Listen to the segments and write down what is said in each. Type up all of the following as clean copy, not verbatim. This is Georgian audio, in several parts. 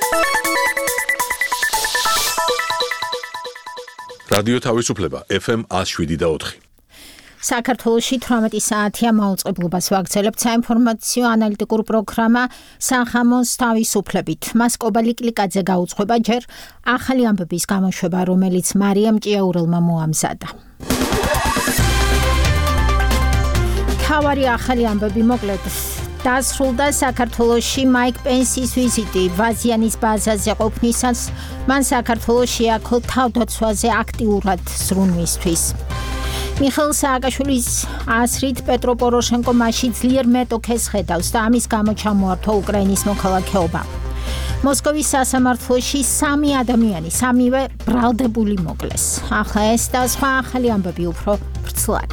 რადიო თავისუფლება FM 107.4. საქართველოში 18 საათია მაუწყებლობას ვაგრძელებთ საინფორმაციო ანალიტიკურ პროგრამა სახამოს თავისუფლებით. მას კობალი კლიკაძე გაუძღვება ჯერ ახალი ამბების გამოშვება, რომელიც მარიამ ჭიაურელმა მოამზადა. თავარი ახალი ამბები მოკლედ. დასრულდა საქართველოში მაიკ პენსის ვიზიტი ვაზიანის ბაზაზე ყოფნისას მან საქართველოში აქო თავდაცვაზე აქტიურად ზრუნვისთვის. მიხეილ სააკაშვილის ასრით პეტრო პოროშენკო მასში ძლიერ მეტოქეს ხედავს და ამის გამო ჩამოართვა უკრაინის მოქალაქეობა. მოსკოვის სასამართლოში 3 ადამიანი, 3-ვე ბრალდებული მოკლეს. ახლა ეს და სხვა ახალი ამბები უფრო ვრცლად.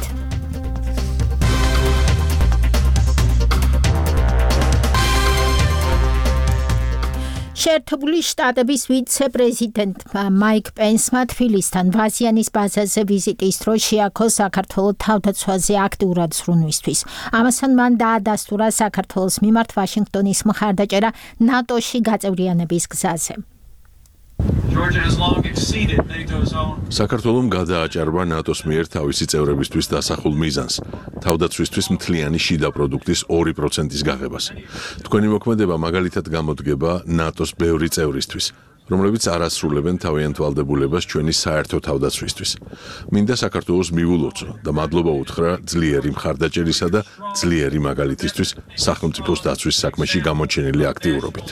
შეერთებული შტატების ვიცე-პრეზიდენტმა მაიკ პენსმა თბილისთან ვაზიანის ბაზაზე ვიზიტის დროს შეაქო საქართველოს თავდაცვაზე აქტიურად ზრუნვისთვის. ამასთან მან დაადასტურა საქართველოს მიმართ ვაშინგტონის მხარდაჭერა ნატოში გაწევრიანების გზაზე. საქართველომ გადააჭარბა ნატოს მიერ თავისი წევრებისთვის დასახულ მიზანს, თავდაცვისთვის მთლიანი შიდა პროდუქტის 2%-ის გაღებას. თქვენი მოქმედება მაგალითად გამოდგება ნატოს ბევრი წევრისთვის, რომლებიც არ ასრულებენ თავიანთ ვალდებულებას ჩვენი საერთო თავდაცვისთვის. მინდა საქართველოს მივულოცო და მადლობა უთხრა ძლიერი მხარდაჭერისა და ძლიერი მაგალითისთვის სახელმწიფოს დაცვის საქმეში გამოჩენილი აქტიურობით.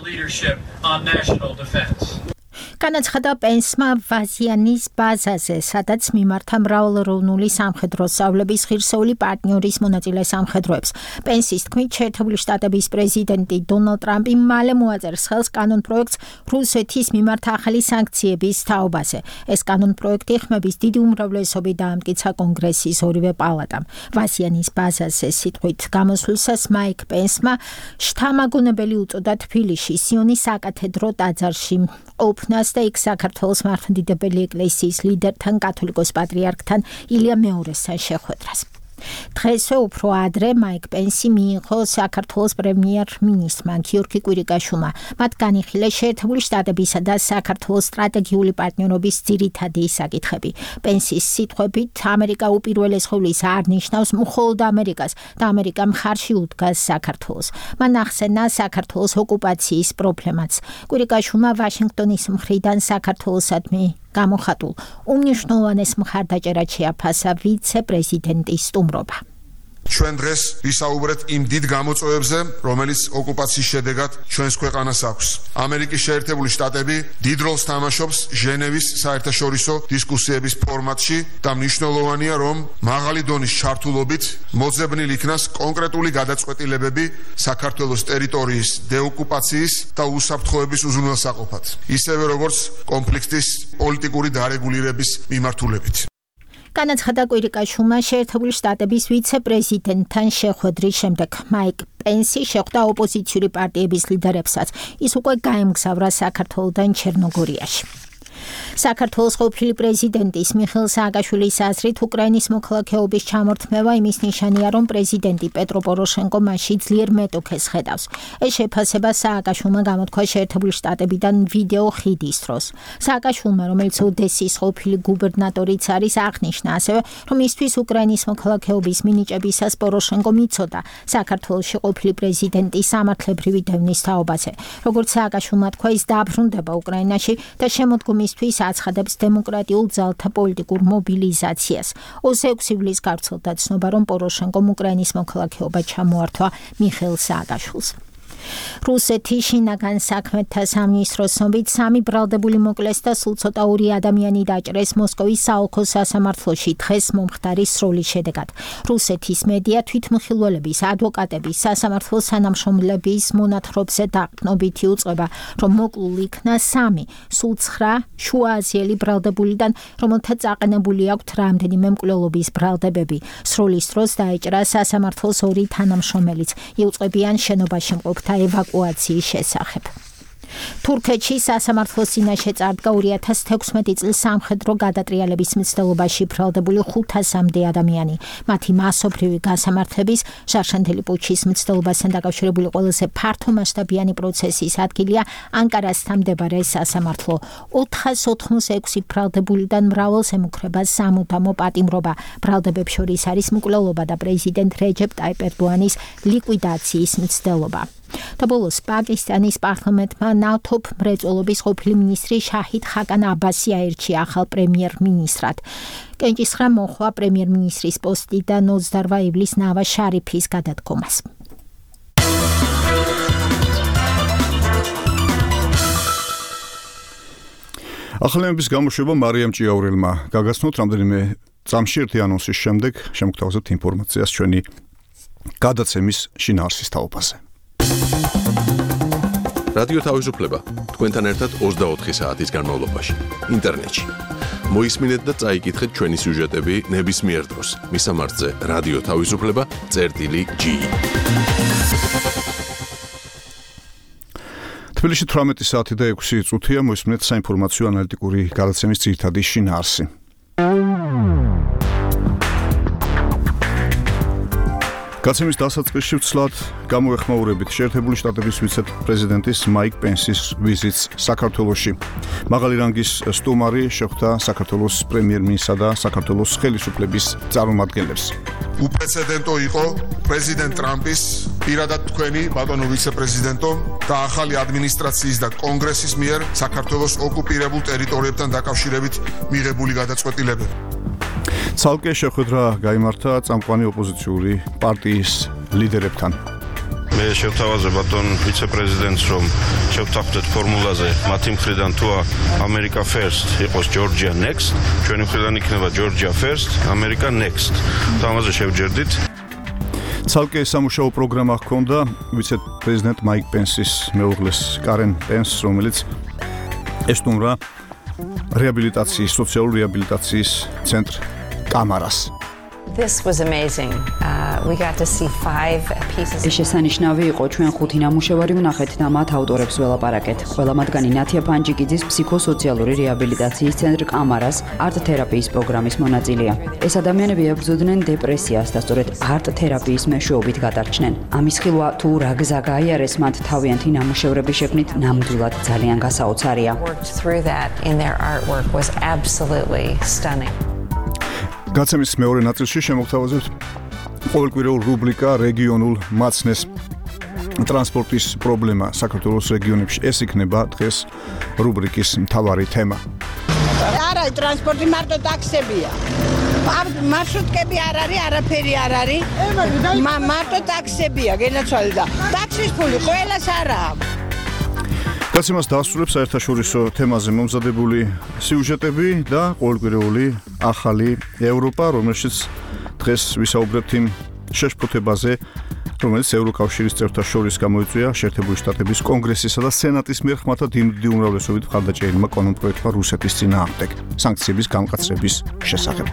განაცხადა პენსმა ვაზიანის ბაზაზე, სადაც მიმართა მრავალეროვნული სამხედრო სწავლების ღირსეული პარტნიორის მონაწილე სამხედროებს. პენსის თქმით, შეერთებული შტატების პრეზიდენტი დონალდ ტრამპი მალე მოაწერს ხელს კანონპროექტს რუსეთის მიმართ ახალი სანქციების თაობაზე. ეს კანონპროექტი ხმების დიდი უმრავლესობით დაამტკიცა კონგრესის ორივე პალატამ. ვაზიანის ბაზაზე სიტყვით გამოსვლისას მაიკ პენსმა შთამაგონებელი უწოდა თბილისში სიონის საკათედრო ტაძარში ყოფნას და იქ საქართველოს მართლმადიდებელი ეკლესიის ლიდერთან კათოლიკოს პატრიარქთან ილია მეორესთან შეხვედრას. დღესვე უფრო ადრე მაიკ პენსი მიიღო საქართველოს პრემიერ-მინისტრმა გიორგი კვირიკაშვილმა. მათ განიხილეს შეერთებული შტატებისა და საქართველოს სტრატეგიული პარტნიორობის ძირითადი საკითხები. პენსის სიტყვებით, ამერიკა უპირველეს ყოვლისა არ ნიშნავს მხოლოდ ამერიკას და ამერიკა მხარში უდგას საქართველოს. მან ახსენა საქართველოს ოკუპაციის პრობლემაც. კვირიკაშვილმა ვაშინგტონის მხრიდან საქართველოსადმი გამოხატულ უმნიშვნელოვანეს მხარდაჭერად შეაფასა ვიცე-პრეზიდენტის სტუმრობა. ჩვენ დღეს ვისაუბრეთ იმ დიდ გამოწვევებზე, რომელიც ოკუპაციის შედეგად ჩვენს ქვეყანას აქვს. ამერიკის შეერთებული შტატები დიდ როლს თამაშობს ჟენევის საერთაშორისო დისკუსიების ფორმატში და მნიშვნელოვანია, რომ მაღალი დონის ჩართულობით მოძებნილი იქნას კონკრეტული გადაწყვეტილებები საქართველოს ტერიტორიის დეოკუპაციის და უსაფრთხოების უზრუნველსაყოფად, ისევე როგორც კონფლიქტის პოლიტიკური დარეგულირების მიმართულებით. განაცხადა კვირიკაშვილმა შეერთებული შტატების ვიცე-პრეზიდენტთან შეხვედრის შემდეგ. მაიკ პენსი შეხვდა ოპოზიციური პარტიების ლიდერებსაც. ის უკვე გაემგზავრა საქართველოდან ჩერნოგორიაში. საქართველოს ყოფილი პრეზიდენტის მიხეილ სააკაშვილის აზრით უკრაინის მოქალაქეობის ჩამორთმევა იმის ნიშანია, რომ პრეზიდენტი პეტრო პოროშენკო მასში ძლიერ მეტოქეს ხედავს. ეს შეფასება სააკაშვილმა გამოთქვა შეერთებული შტატებიდან ვიდეო ხიდის დროს. სააკაშვილმა, რომელიც ოდესის ყოფილი გუბერნატორიც არის, აღნიშნა ასევე, რომ მისთვის უკრაინის მოქალაქეობის მინიჭებისას პოროშენკო მიცოდა საქართველოში ყოფილი პრეზიდენტის სამართლებრივი დევნის თაობაზე. როგორც სააკაშვილმა თქვა, ის დაბრუნდება უკრაინაში და შემოდგომისთვის აცხადებს დემოკრატიულ ძალთა პოლიტიკურ მობილიზაციას. 26 ივლისს გავრცელდა ცნობა, რომ პოროშენკომ უკრაინის მოქალაქეობა ჩამოართვა მიხეილ სააკაშვილს. რუსეთის შინაგან საქმეთა სამინისტროს ცნობით 3 ბრალდებული მოკლეს და სულ ცოტა 2 ადამიანი დაჭრეს მოსკოვის საოლქო სასამართლოში დღეს მომხდარი სროლის შედეგად. რუსეთის მედია თვითმხილველების, ადვოკატების, სასამართლოს თანამშრომლების მონათხრობზე დაყრდნობითი უწყება, რომ მოკლულ იქნა 3 სულ 9 შუააზიელი ბრალდებულიდან, რომელთა წაყენებული აქვთ რამდენიმე მკვლელობის ბრალდებები. სროლის დროს დაეჭრა სასამართლოს 2 თანამშრომელიც, იუწყებიან შენობაში მყოფთა ევაკუაციის შესახებ. თურქეთში სასამართლოს წინაშე წარდგა 2016 წლის სამხედრო გადატრიალების მცდელობაში ბრალდებული 500-მდე ადამიანი. მათი მასობრივი გასამართლების შარშანთელი პუტჩის მცდელობასთან დაკავშირებული ყველაზე ფართომასშტაბიანი პროცესის ადგილია ანკარასთან მდებარე სასამართლო. 486 ბრალდებულიდან მრავალს ემუქრება სამუდამო პატიმრობა. ბრალდებებს შორის არის მკვლელობა და პრეზიდენტ რეჯეპ ტაიპ ერდოანის ლიკვიდაციის მცდელობა. და ბოლოს პაკისტანის პარლამენტმა ნავთობ მრეწველობის ყოფილი მინისტრი შაჰიდ ხაკან აბასი აირჩია ახალ პრემიერ-მინისტრად. კენჭისხრა მოხვა პრემიერ-მინისტრის პოსტიდან 28 ივლისს ნავაზ შარიფის გადადგომას. ახალების გამოშვება მარიამ ჭიაურელმა გაგაცნოთ რამდენიმე წამში ერთი ანონსის შემდეგ შემოგთავაზებთ ინფორმაციას ჩვენი გადაცემის შინაარსის თაობაზე. რადიო თავისუფლება თქვენთან ერთად 24 საათის განმავლობაში ინტერნეტში. მოისმინეთ და წაიკითხეთ ჩვენი სიუჟეტები ნებისმიერ დროს. მისამართზე რადიო თავისუფლება.gi. თბილისში 18 საათი და 6 წუთია მოისმინეთ საინფორმაციო ანალიტიკური გადაცემის ძირითადი შინაარსი. გაცემის დასაწყისში ვცლად გამოეხმაურებით შეერთებული შტატების ვიცე-პრეზიდენტის მაიკ პენსის ვიზიტს საქართველოში. მაღალი რანგის სტუმარი შეხვდა საქართველოს პრემიერ-მინისტრსა და საქართველოს ხელისუფლების წარმომადგენლებს. უპრეცედენტო იყო პრეზიდენტ ტრამპის პირადად თქვენი ბატონო ვიცე-პრეზიდენტო და ახალი ადმინისტრაციის და კონგრესის მიერ საქართველოს ოკუპირებულ ტერიტორიებთან დაკავშირებით მიღებული გადაწყვეტილებები. ცალკე შეხვედრა გაიმართა წამყვანი ოპოზიციური პარტიის ლიდერებთან. მე შევთავაზებ ბატონ ვიცე-პრეზიდენტს, რომ შევთანხმდეთ ფორმულაზე მათი მხრიდან თუ America First იყოს Georgia Next, ჩვენი მხრიდან იქნება Georgia First, America Next. თამაზე შევჯერდით. ცალკე სამუშაო პროგრამა ჰქონდა ვიცე-პრეზიდენტ მაიკ პენსის მეუღლეს კარენ პენსს, რომელიც ესტუმრა რეაბილიტაციის, სოციალური რეაბილიტაციის ცენტრ კამარას. This was amazing. We got to see 5 pieces. ეს შესანიშნავი იყო, ჩვენ 5 ნამუშევარი ვნახეთ და მათ ავტორებს ველაპარაკეთ. ყველა მათგანი ნათია ფანჯიკიძის ფსიქოსოციალური რეაბილიტაციის ცენტრ კამარას არტ-თერაპიის პროგრამის მონაწილეა. ეს ადამიანები ებრძოდნენ დეპრესიას და სწორედ არტ-თერაპიის მეშვეობით გადარჩნენ. ამის ხილვა თუ რა გზა გაიარეს მათ თავიანთი ნამუშევრების შექმნით ნამდვილად ძალიან გასაოცარია. Worked through that in their artwork was absolutely stunning. გაცემის მეორე ნაწილში შემოგთავაზებთ ყოველკვირეულ რუბრიკა რეგიონულ მაცნეს ტრანსპორტის პრობლემა საქართველოს რეგიონებში. ეს იქნება დღეს რუბრიკის მთავარი თემა. არა, ტრანსპორტი მარტო ტაქსებია. მარშრუტკები არ არის, არაფერი არ არის. მარტო ტაქსებია, გენაცვალე და ტაქსის ფული ყველას არა აქვს. გაცემას დაასრულებს საერთაშორისო თემაზე მომზადებული სიუჟეტები და ყოველკვირეული ახალი ევროპა, რომელშიც დღეს ვისაუბრებთ იმ შეშფოთებაზე, რომელიც ევროკავშირის წევრთა შორის გამოიწვია შეერთებული შტატების კონგრესისა და სენატის მიერ ხმათა დიდი უმრავლესობით მხარდაჭერილმა კანონპროექტმა რუსეთის წინააღმდეგ სანქციების გამკაცრების შესახებ.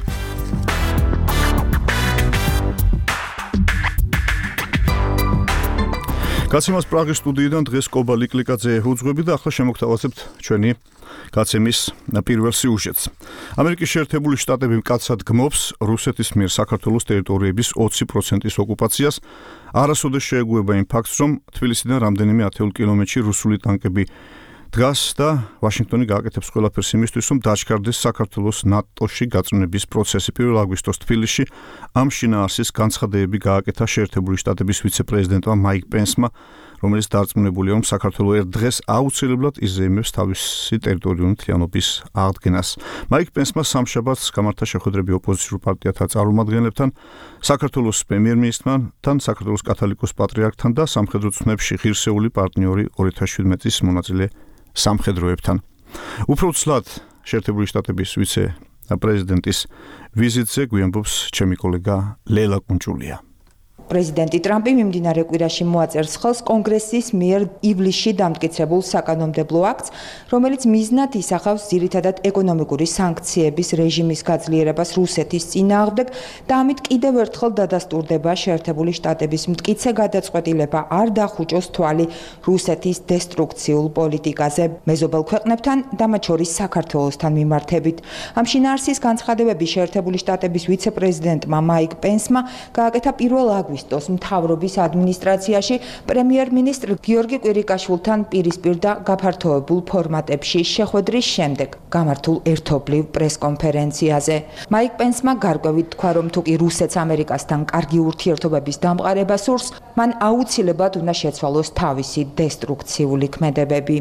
გაცემას პრაღის სტუდიიდან დღეს კობა ლიკლიკაძე უძღვები და ახლა შემოგთავაზებთ ჩვენი გაცემის პირველ სიუჟეტს. ამერიკის შეერთებული შტატები მკაცრად გმობს რუსეთის მიერ საქართველოს ტერიტორიების 20%-ის ოკუპაციას. არასოდეს შეეგუება იმ ფაქტს, რომ თბილისიდან რამდენიმე 10 კილომეტრში რუსული ტანკები დგას და ვაშინგტონი გააკეთებს ყველაფერს იმისთვის, რომ დაჩქარდეს საქართველოს ნატოში გაწმენების პროცესი. 1 აგვისტოს თბილისში ამ შინაარსის განცხადებები გააკეთა შეერთებული შტატების ვიცე-პრეზიდენტმა მაიკ პენსმა, რომელიც დარწმუნებულია, რომ საქართველოს ერთ დღეს აუცილებლად იზეიმებს თავისი ტერიტორიული მთლიანობის აღდგენას. მაიკ პენსმა სამშაბათს გამართა შეხვედრები ოპოზიციურ პარტიათა წარმომადგენლებთან, საქართველოს პრემიერ-მინისტრთან, საქართველოს კათოლიკოს პატრიარქთან და სამხედრო ცნებში ღირსეული პარტნიორი 2017 წლის მონაწილე სამხედროებთან. უფრო ცლად შეერთებული შტატების ვიცე-პრეზიდენტის ვიზიტზე გვიანბობს ჩემი კოლეგა ლელა კუნჭულია. პრეზიდენტი ტრამპი მიმდინარე კვირაში მოაწერს ხელს კონგრესის მიერ ივლისში დამტკიცებულ საკანონმდებლო აქტს, რომელიც მიზნად ისახავს ძირითადად ეკონომიკური სანქციების რეჟიმის გაძლიერებას რუსეთის წინააღმდეგ და ამით კიდევ ერთხელ დადასტურდება შეერთებული შტატების მტკიცე გადაწყვეტილება არ დახუჭოს თვალი რუსეთის დესტრუქციულ პოლიტიკაზე მეზობელ ქვეყნებთან და მათ შორის საქართველოსთან მიმართებით. ამ შინაარსის განცხადებები შეერთებული შტატების ვიცე-პრეზიდენტმა მაიკ პენსმა გააკეთა 1 აგვისტოს მთავრობის ადმინისტრაციაში პრემიერ-მინისტრ გიორგი კვირიკაშვილთან პირისპირ და გაფართოებულ ფორმატებში შეხვედრის შემდეგ გამართულ ერთობლივ პრესკონფერენციაზე. მაიკ პენსმა გარკვევით თქვა, რომ თუ კი რუსეთს ამერიკასთან კარგი ურთიერთობების დამყარება სურს, მან აუცილებლად უნდა შეცვალოს თავისი დესტრუქციული ქმედებები.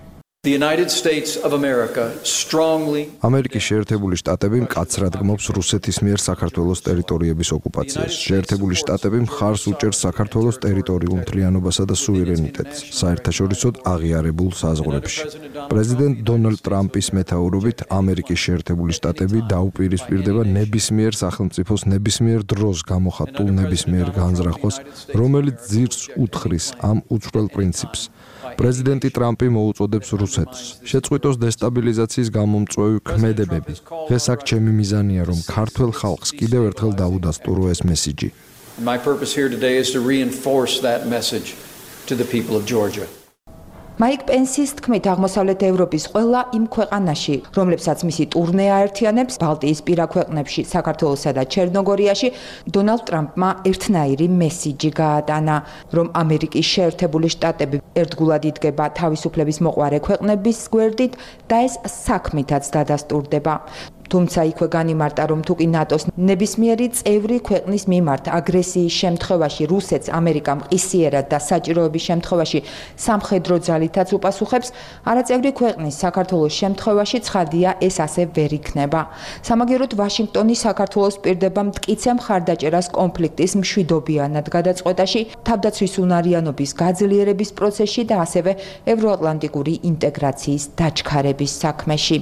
ამერიკის შეერთებული შტატები მკაცრად გმობს რუსეთის მიერ საქართველოს ტერიტორიების ოკუპაციას. შეერთებული შტატები მხარს უჭერს საქართველოს ტერიტორიულ მთლიანობასა და სუვერენიტეტს საერთაშორისოდ აღიარებულ საზღვრებში. პრეზიდენტ დონალდ ტრამპის მეთაურობით ამერიკის შეერთებული შტატები დაუპირისპირდება ნებისმიერ სახელმწიფოს ნებისმიერ დროს გამოხატულ ნებისმიერ განზრახვას, რომელიც ძირს უთხრის ამ უცვლელ პრინციპს. პრეზიდენტი ტრამპი მოუწოდებს რუსეთს შეწყვიტოს დესტაბილიზაციის გამომწვევი ქმედებები. დღეს აქ ჩემი მიზანია, რომ ქართველ ხალხს კიდევ ერთხელ დაუდასტურო ეს მესიჯი. My purpose here today is to reinforce that message to the people of Georgia. მაიკ პენსის თქმით, აღმოსავლეთ ევროპის ყველა იმ ქვეყანაში, რომლებსაც მისი ტურნე აერთიანებს, ბალტიისპირა ქვეყნებში, საქართველოსა და ჩერნოგორიაში, დონალდ ტრამპმა ერთნაირი მესიჯი გაატანა, რომ ამერიკის შეერთებული შტატები ერთგულად იდგება თავისუფლების მოყვარე ქვეყნების გვერდით და ეს საქმითაც დადასტურდება. თუმცა იქვე განიმარტა, რომ თუ კი ნატოს ნებისმიერი წევრი ქვეყნის მიმართ აგრესიის შემთხვევაში რუსეთს ამერიკა მყისიერად და საჭიროების შემთხვევაში სამხედრო ძალითაც უპასუხებს, არაწევრი ქვეყნის საქართველოს შემთხვევაში ცხადია ეს ასე ვერ იქნება. სამაგიეროდ ვაშინგტონი საქართველოს პირდება მტკიცე მხარდაჭერას კონფლიქტის მშვიდობიანად გადაწყვეტაში, თავდაცვის უნარიანობის გაძლიერების პროცესში და ასევე ევროატლანტიკური ინტეგრაციის დაჩქარების საქმეში.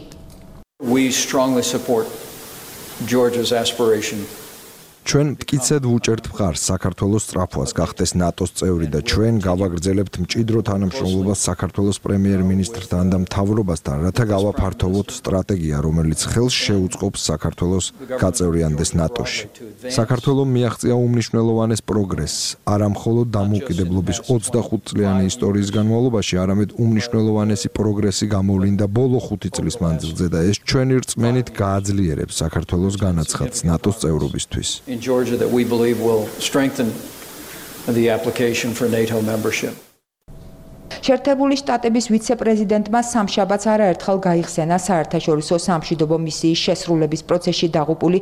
We strongly support Georgia's aspiration. ჩვენ მტკიცედ ვუჭერთ მხარს საქართველოს სწრაფვას გახდეს ნატოს წევრი და ჩვენ გავაგრძელებთ მჭიდრო თანამშრომლობას საქართველოს პრემიერ-მინისტრთან და მთავრობასთან, რათა გავაფართოვოთ სტრატეგია, რომელიც ხელს შეუწყობს საქართველოს გაწევრიანდეს ნატოში. საქართველომ მიაღწია უმნიშვნელოვანეს პროგრესს, არა მხოლოდ დამოუკიდებლობის 25 წლიანი ისტორიის განმავლობაში, არამედ უმნიშვნელოვანესი პროგრესი გამოვლინდა ბოლო 5 წლის მანძილზე და ეს ჩვენი რწმენით გააძლიერებს საქართველოს განაცხადს ნატოს წევრობისთვის. In Georgia that we believe will strengthen the application for NATO membership. შეერთებული შტატების ვიცე-პრეზიდენტმა სამშაბათს არაერთხელ გაიხსენა საერთაშორისო სამშვიდობო მისიის შესრულების პროცესში დაღუპული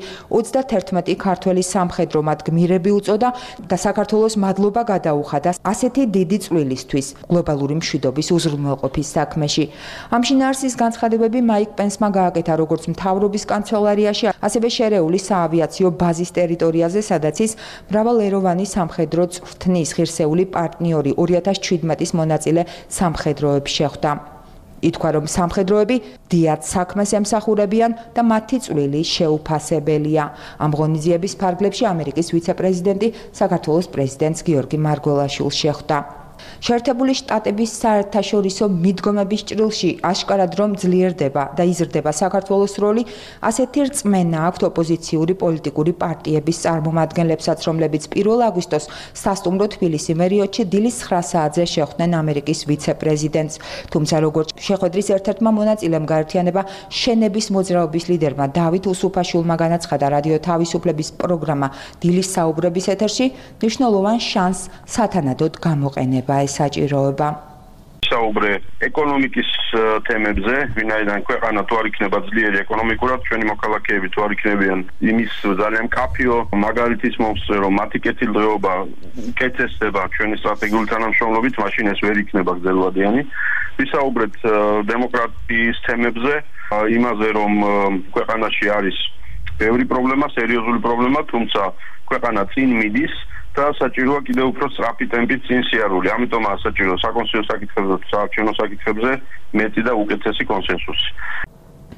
31 ქართველი სამხედრო მათ გმირები უწოდა და საქართველოს მადლობა გადაუხადა ასეთი დიდი წვლილისთვის გლობალური მშვიდობის უზრუნველყოფის საქმეში. ამ შინაარსის განცხადებები მაიკ პენსმა გააკეთა როგორც მთავრობის კანცელარიაში, ასევე შერეული საავიაციო ბაზის ტერიტორიაზე, სადაც ის მრავალეროვანი სამხედრო წვრთნის ღირსეული პარტნიორი 2017-ის მონაწილე სამხედროებს შეხვდა. ითქვა, რომ სამხედროები დიად საქმეს ემსახურებიან და მათი წვლილი შეუფასებელია. ამ ღონისძიების ფარგლებში ამერიკის ვიცე-პრეზიდენტი საქართველოს პრეზიდენტს გიორგი მარგველაშვილს შეხვდა. შეერთებული შტატების საერთაშორისო მიდგომების ჭრილში აშკარად რომ ძლიერდება და იზრდება საქართველოს როლი, ასეთი რწმენა აქვთ ოპოზიციური პოლიტიკური პარტიების წარმომადგენლებსაც, რომლებიც 1 აგვისტოს სასტუმრო თბილისი მერიოტში დილის 9 საათზე შეხვდნენ ამერიკის ვიცე-პრეზიდენტს. თუმცა როგორც შეხვედრის ერთ-ერთმა მონაწილემ გაერთიანება შენების მოძრაობის ლიდერმა დავით უსუფაშვილმა განაცხადა რადიო თავისუფლების პროგრამა დილის საუბრების ეთერში, მნიშვნელოვან შანსს სათანადოდ გამოყენება საჭიროება. საუბრე ეკონომიკის თემებზე, ვინაიდან ქვეყანა თუ არ იქნება ძლიერი ეკონომიკურად, ჩვენი მოქალაქეები თუ არ იქნებიან იმის ძალიან მკაფიო მაგალითის მომსწრე, რომ მათი კეთილდღეობა კეთესდება ჩვენი სტრატეგიული თანამშრომლობით, მაშინ ეს ვერ იქნება გრძელვადიანი. ვისაუბრეთ დემოკრატიის თემებზე, იმაზე, რომ ქვეყანაში არის ბევრი პრობლემა, სერიოზული პრობლემა, თუმცა ქვეყანა წინ მიდის და საჭიროა კიდევ უფრო სწრაფი ტემპით წინ სიარული. ამიტომაა საჭირო საკონსტიტუციო საკითხებზე და საარჩევნო საკითხებზე მეტი და უკეთესი კონსენსუსი.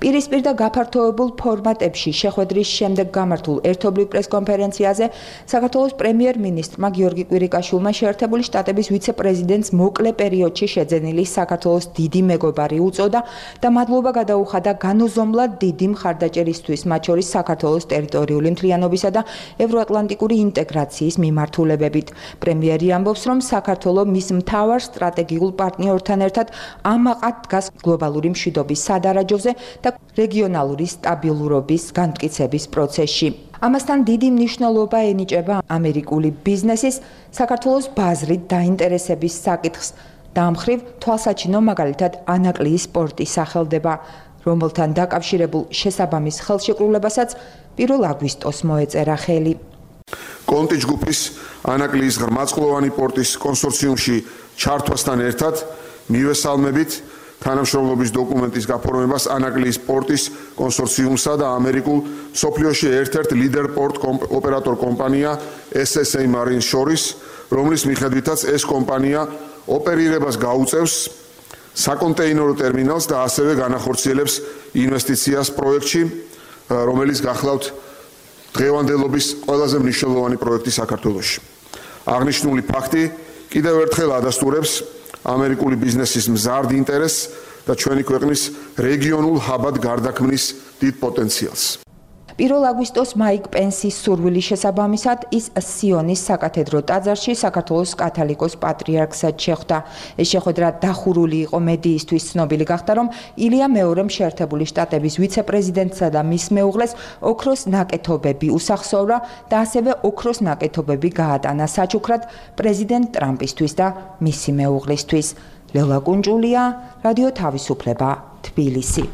პირისპირ და გაფართოებულ ფორმატებში შეხვედრის შემდეგ გამართულ ერთობლივ პრესკონფერენციაზე საქართველოს პრემიერ-მინისტრმა გიორგი კვირიკაშვილმა შეერთებული შტატების ვიცე-პრეზიდენტს მოკლე პერიოდში შეძენილი საქართველოს დიდი მეგობარი უწოდა და მადლობა გადაუხადა განუზომლად დიდი მხარდაჭერისთვის, მათ შორის საქართველოს ტერიტორიული მთლიანობისა და ევროატლანტიკური ინტეგრაციის მიმართულებებით. პრემიერი ამბობს, რომ საქართველოს მის მთავარ სტრატეგიულ პარტნიორთან ერთად ამაყად დგას გლობალური მშვიდობის სადარაჯოზე და რეგიონალური სტაბილურობის განმტკიცების პროცესში. ამასთან დიდი მნიშვნელობა ენიჭება ამერიკული ბიზნესის საქართველოს ბაზრით დაინტერესების საკითხს. დამხრივ თვალსაჩინო მაგალითად ანაკლიის სპორტის სახელდება, რომელთან დაკავშირებულ შესაბამის ხელშეკრულებასაც 1 აგვისტოს მოეწერა ხელი. კონტი ჯგუფის ანაკლიის ღრმაწყლოვანი პორტის კონსორციუმში ჩართვასთან ერთად მივესალმებით თანამშრომლობის დოკუმენტის გაფორმებას ანაკლიის პორტის კონსორციუმსა და ამერიკულ მსოფლიოში ერთ-ერთ ლიდერ პორტ ოპერატორ კომპანია SSA Marine შორის, რომლის მიხედვითაც ეს კომპანია ოპერირებას გაუწევს საკონტეინერო ტერმინალს და ასევე განახორციელებს ინვესტიციას პროექტში, რომელიც გახლავთ დღევანდელობის ყველაზე მნიშვნელოვანი პროექტი საქართველოში. აღნიშნული ფაქტი კიდევ ერთხელ ადასტურებს ამერიკული ბიზნესის მზარდ ინტერესს და ჩვენი ქვეყნის რეგიონულ ჰაბად გარდაქმნის დიდ პოტენციალს. 1 აგვისტოს მაიკ პენსის სურვილის შესაბამისად ის სიონის საკათედრო ტაძარში საქართველოს კათოლიკოს პატრიარქსაც შეხვდა. ეს შეხვედრა დახურული იყო მედიისთვის, ცნობილი გახდა, რომ ილია მეორემ შეერთებული შტატების ვიცე-პრეზიდენტსა და მის მეუღლეს ოქროს ნაკეთობები უსახსოვრა და ასევე ოქროს ნაკეთობები გაატანა საჩუქრად პრეზიდენტ ტრამპისთვის და მისი მეუღლისთვის. ლელა კუნჯულია, რადიო თავისუფლება, თბილისი.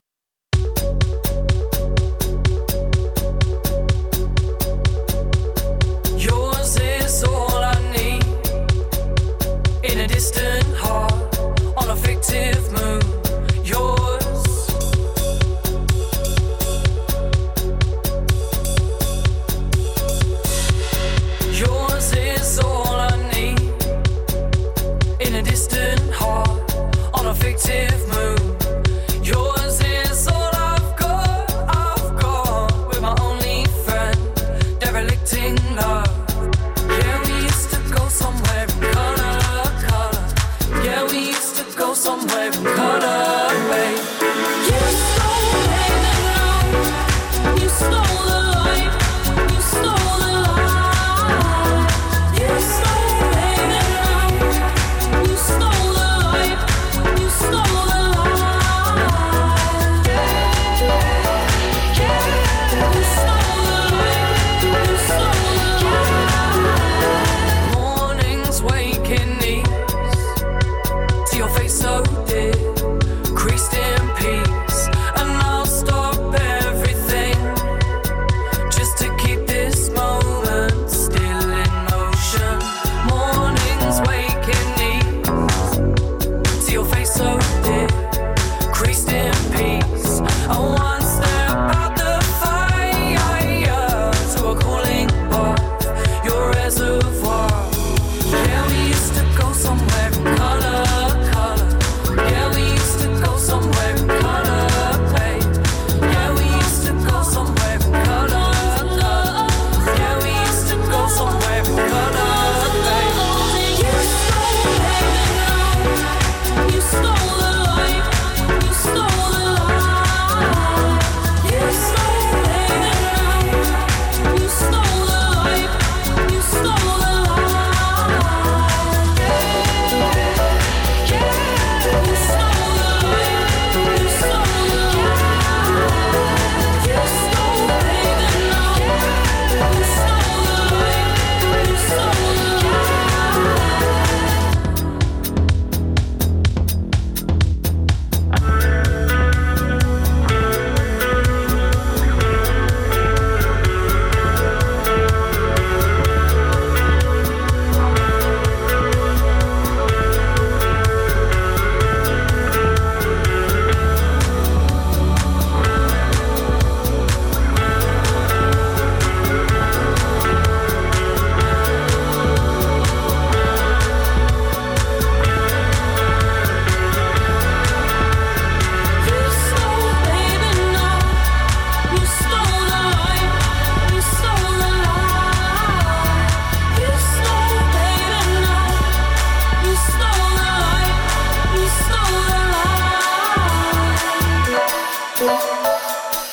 So dear.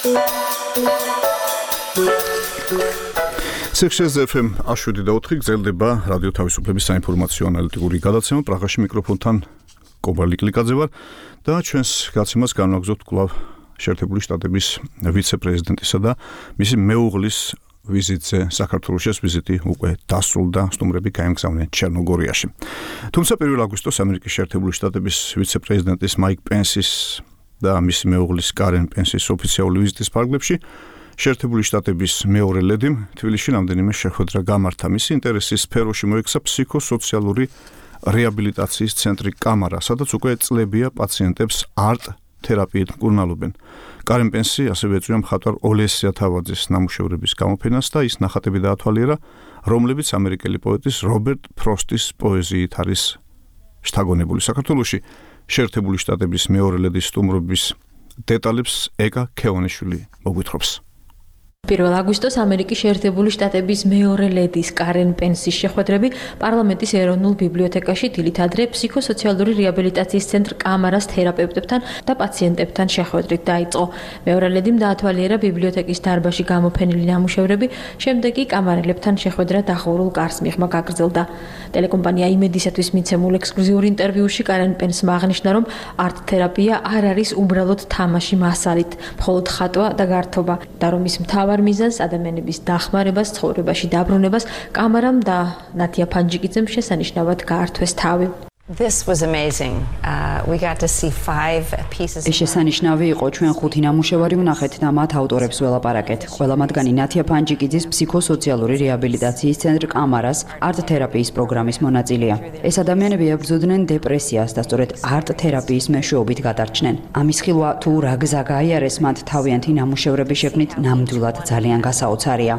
CXS FM 7.4 გრძელდება რადიო თავისუფლების საინფორმაციო ანალიტიკური გადაცემა. პრაღაში მიკროფონთან კობალი კლიკაძე ვარ და ჩვენს გაცემას განვაგრძობთ კვლავ შეერთებული შტატების ვიცე-პრეზიდენტისა და მისი მეუღლის ვიზიტზე საქართველოში. ეს ვიზიტი უკვე დასრულდა, სტუმრები გაემგზავნიან ჩერნოგორიაში. თუმცა 1 აგვისტოს ამერიკის შეერთებული შტატების ვიცე-პრეზიდენტის მაიკ პენსის და მისი მეუღლის კარენ პენსის ოფიციალური ვიზიტის ფარგლებში შეერთებული შტატების მეორე ლედიმ თბილისში რამდენიმე შეხვედრა გამართა. მისი ინტერესის სფეროში მოექცა ფსიქოსოციალური რეაბილიტაციის ცენტრი კამარა, სადაც უკვე წლებია პაციენტებს არტ თერაპიით მკურნალობენ. კარენ პენსი ასევე ეწვია მხატვარ ოლესია თავაძის ნამუშევრების გამოფენას და ის ნახატები დაათვალიერა, რომლებიც ამერიკელი პოეტის რობერტ ფროსტის პოეზიით არის შთაგონებული. საქართველოში შეერთებული შტატების მეორე ლედის სტუმრობის დეტალებს ეკა ქეონიშვილი მოგვითხრობს. 1 აგვისტოს ამერიკის შეერთებული შტატების მეორე ლედის კარენ პენსის შეხვედრები პარლამენტის ეროვნულ ბიბლიოთეკაში დილით ადრე ფსიქოსოციალური რეაბილიტაციის ცენტრ კამარას თერაპევტებთან და პაციენტებთან შეხვედრით დაიწყო. მეორე ლედიმ დაათვალიერა ბიბლიოთეკის დარბაზში გამოფენილი ნამუშევრები, შემდეგ კი კამარელებთან შეხვედრა დახურულ კარს მიღმა გაგრძელდა. ტელეკომპანია იმედისათვის მიცემულ ექსკლუზიურ ინტერვიუში კარენ პენსმა აღნიშნა, რომ არტ თერაპია არ არის უბრალოდ თამაში მასალით, მხოლოდ ხატვა და გართობა და რომ ის მთავარ მიზანს ადამიანების დახმარებას, ცხოვრებაში დაბრუნებას კამარამ და ნათია ფანჯიკიძემ შესანიშნავად გაართვეს თავი. This was amazing. We got to see 5 pieces. ეს შესანიშნავი იყო, ჩვენ 5 ნამუშევარი ვნახეთ და მათ ავტორებს ველაპარაკეთ. ყველა მათგანი ნათია ფანჯიკიძის ფსიქოსოციალური რეაბილიტაციის ცენტრ კამარას არტ თერაპიის პროგრამის მონაწილეა. ეს ადამიანები ებრძოდნენ დეპრესიას და სწორედ არტ თერაპიის მეშვეობით გადარჩნენ. ამის ხილვა თუ რა გზა გაიარეს მათ თავიანთი ნამუშევრები შექმნით ნამდვილად ძალიან გასაოცარია.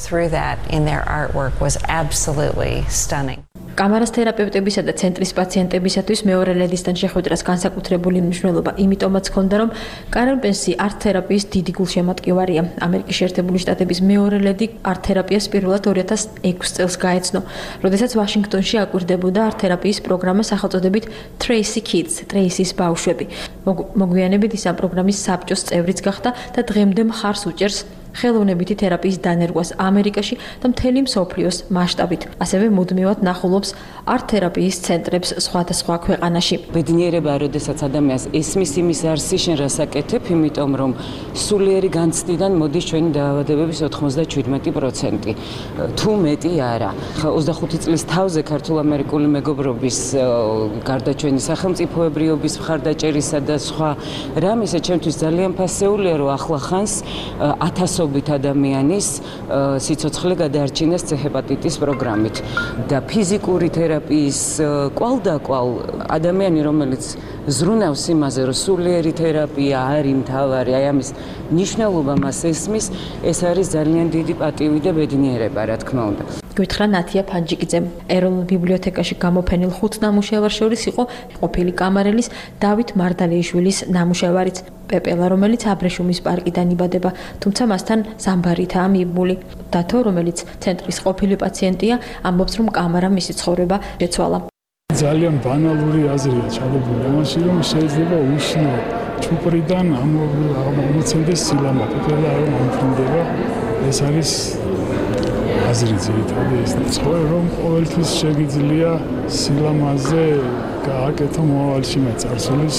კამარას თერაპევტებისა და ცენტრის პაციენტებისათვის მეორე ლედისთან შეხვედრას განსაკუთრებული მნიშვნელობა იმიტომაც ჰქონდა, რომ კარენ პენსი არტ თერაპიის დიდი გულშემატკივარია. ამერიკის შეერთებული შტატების მეორე ლედი არტ თერაპიას პირველად 2006 წელს გაეცნო, როდესაც ვაშინგტონში აკვირდებოდა არტ თერაპიის პროგრამა სახელწოდებით Tracy Kids, ტრეისის ბავშვები. მოგვიანებით ის ამ პროგრამის საბჭოს წევრიც გახდა და დღემდე მხარს უჭერს ხელოვნებითი თერაპიის დანერგვას ამერიკაში და მთელი მსოფლიოს მასშტაბით. ასევე მუდმივად ნახულობს არტ თერაპიის ცენტრებს სხვადასხვა ქვეყანაში. ბედნიერება, როდესაც ადამიანს ესმის იმის არსი შენ რას აკეთებ, იმიტომ რომ სულიერი განცდიდან მოდის ჩვენი დაავადებების 97%. თუ მეტი არა. 25 წლის თავზე ქართულ-ამერიკული მეგობრობის გარდა ჩვენი სახელმწიფოებრიობის მხარდაჭერისა და სხვა რამისა ჩემთვის ძალიან ფასეულია, რომ ახლა ხანს 1000 ადამიანის სიცოცხლე გადაარჩინეს C-ჰეპატიტის პროგრამით და ფიზიკური თერაპიის კვალდაკვალ ადამიანი, რომელიც ზრუნავს იმაზე, რომ სულიერი თერაპია არის მთავარი, აი ამის მნიშვნელობა მას ესმის, ეს არის ძალიან დიდი პატივი და ბედნიერება, რა თქმა უნდა. გითხრა ნათია ფანჯიკიძემ. ეროვნულ ბიბლიოთეკაში გამოფენილ 5 ნამუშევარს შორის იყო ყოფილი კამარელის დავით მარდალეიშვილის ნამუშევარიც პეპელა, რომელიც აბრეშუმის პარკიდან იბადება, თუმცა მასთან ზამბარითაა მიბმული. დათო, რომელიც ცენტრის ყოფილი პაციენტია, ამბობს, რომ კამარამ მისი ცხოვრება შეცვალა. ძალიან ბანალური აზრია ჩადებული ამაში, რომ შეიძლება უშნო ჩუპრიდან ამოცენდეს სილამა, პეპელა რომ ამფრინდება, ეს არის აზრი ძირითადი ის ცხოვრება, რომ ყოველთვის შეგიძლია სილამაზე გააკეთო მომავალში მეწარსულის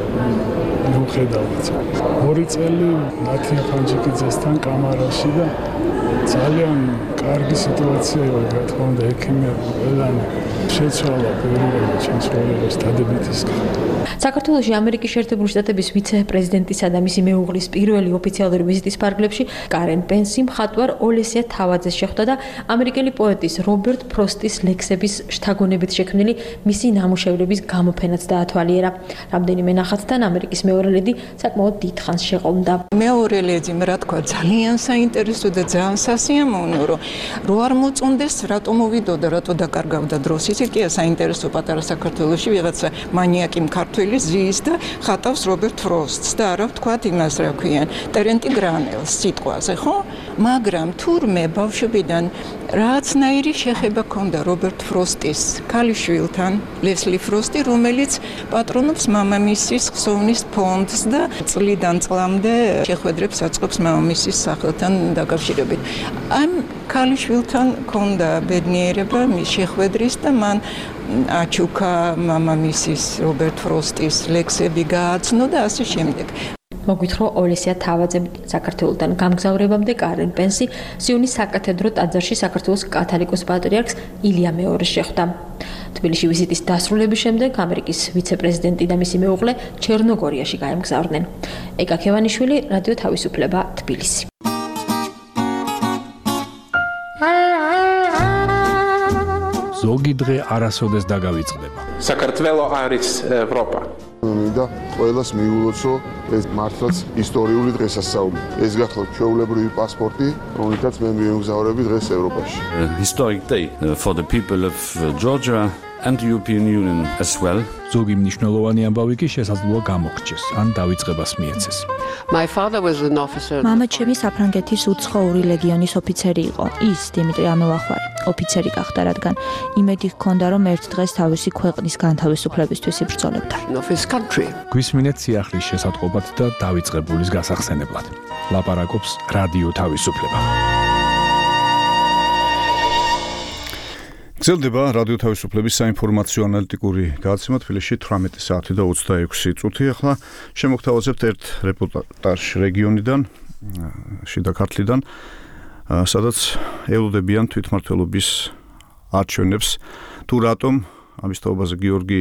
მიუხედავად. 2 წელი ნათია ფანჯიკიძესთან კამარაში და ძალიან კარგი სიტუაცია იყო, რა თქმა უნდა, ექიმები ყველანი შეცვალა პერიოდი შემსრულებლის დადებითისგან. საქართველოში ამერიკის შეერთებული შტატების ვიცე-პრეზიდენტისა და მისი მეუღლის პირველი ოფიციალური ვიზიტის ფარგლებში კარენ პენსი მხატვარ ოლესია თავაძეს შეხვდა და ამერიკელი პოეტის რობერტ ფროსტის ლექსების შთაგონებით შექმნილი მისი ნამუშევრების გამოფენაც დაათვალიერა. რამდენიმე ნახატთან ამერიკის მეორე ლედი საკმაოდ დიდხანს შეყოლმდა. მეორე ლედიმ რა თქვა, ძალიან საინტერესო და ძალიან სასიამოვნო, რომ არ მოწონდეს, რატო მოვიდოდა, რატო დაკარგავდა დროს. ისე კი საინტერესო პატარა საქართველოში ვიღაცა მანიაკი ქართველი ზის და ხატავს რობერტ ფროსტს და არა ვთქვათ იმას რა ქვიან ტერენტი გრანელს სიტყვაზე, ხო? მაგრამ თურმე ბავშვიდან რაღაცნაირი შეხება ჰქონდა რობერტ ფროსტის ქალიშვილთან, ლესლი ფროსტი, რომელიც პატრონობს მამამისის ხსოვნის ფონდს და წლიდან წლამდე შეხვედრებს აწყობს მამამისის სახელთან დაკავშირებით. ამ ქალიშვილთან ჰქონდა ბედნიერება მის შეხვედრის და მან აჩუქა მამამისის რობერტ ფროსტის ლექსები გააცნო და ასე შემდეგ. მოგვითხრა ოლესია თავაძემ საქართველოსთან გამგზავრებამდე კარენ პენსი სიონის საკათედრო ტაძარში საქართველოს კათოლიკოს პატრიარქს ილია მეორეს შეხვდა. თბილისში ვიზიტის დასრულების შემდეგ ამერიკის ვიცე-პრეზიდენტი და მისი მეუღლე ჩერნოგორიაში გაემგზავრნენ. ეკა ქევანიშვილი, რადიო თავისუფლება, თბილისი. ზოგი დღე არასოდეს დაგავიწყდება. საქართველო არის ევროპა. მინდა ყველას მიულოცო ეს მართლაც ისტორიული დღესასწაული. ეს გახლავთ ჩვეულებრივი პასპორტი, რომელთაც მე მიემგზავრები დღეს ევროპაში. Historic day for the people of Georgia and the European Union as well. ზოგი მნიშვნელოვანი ამბავი კი შესაძლოა გამოგრჩეს, ან დავიწყებას მიეცეს. My father was an officer. მამა ჩემი საფრანგეთის უცხოური ლეგიონის ოფიცერი იყო. ის დიმიტრი ამელახვარი ოფიცერი გახდა, რადგან იმედი ჰქონდა, რომ ერთ დღეს თავისი ქვეყნის განთავისუფლებისთვის იბრძოლებდა. გვისმინეთ სიახლის შესატყობად და დავიწყებულის გასახსენებლად. ლაპარაკობს რადიო თავისუფლება. გრძელდება რადიო თავისუფლების საინფორმაციო ანალიტიკური გადაცემა თბილისში 18 საათი და 26 წუთი. ახლა შემოგთავაზებთ ერთ რეპორტაჟ რეგიონიდან, შიდა ქართლიდან, სადაც ელოდებიან თვითმმართველობის არჩევნებს. თუ რატომ ამის თაობაზე გიორგი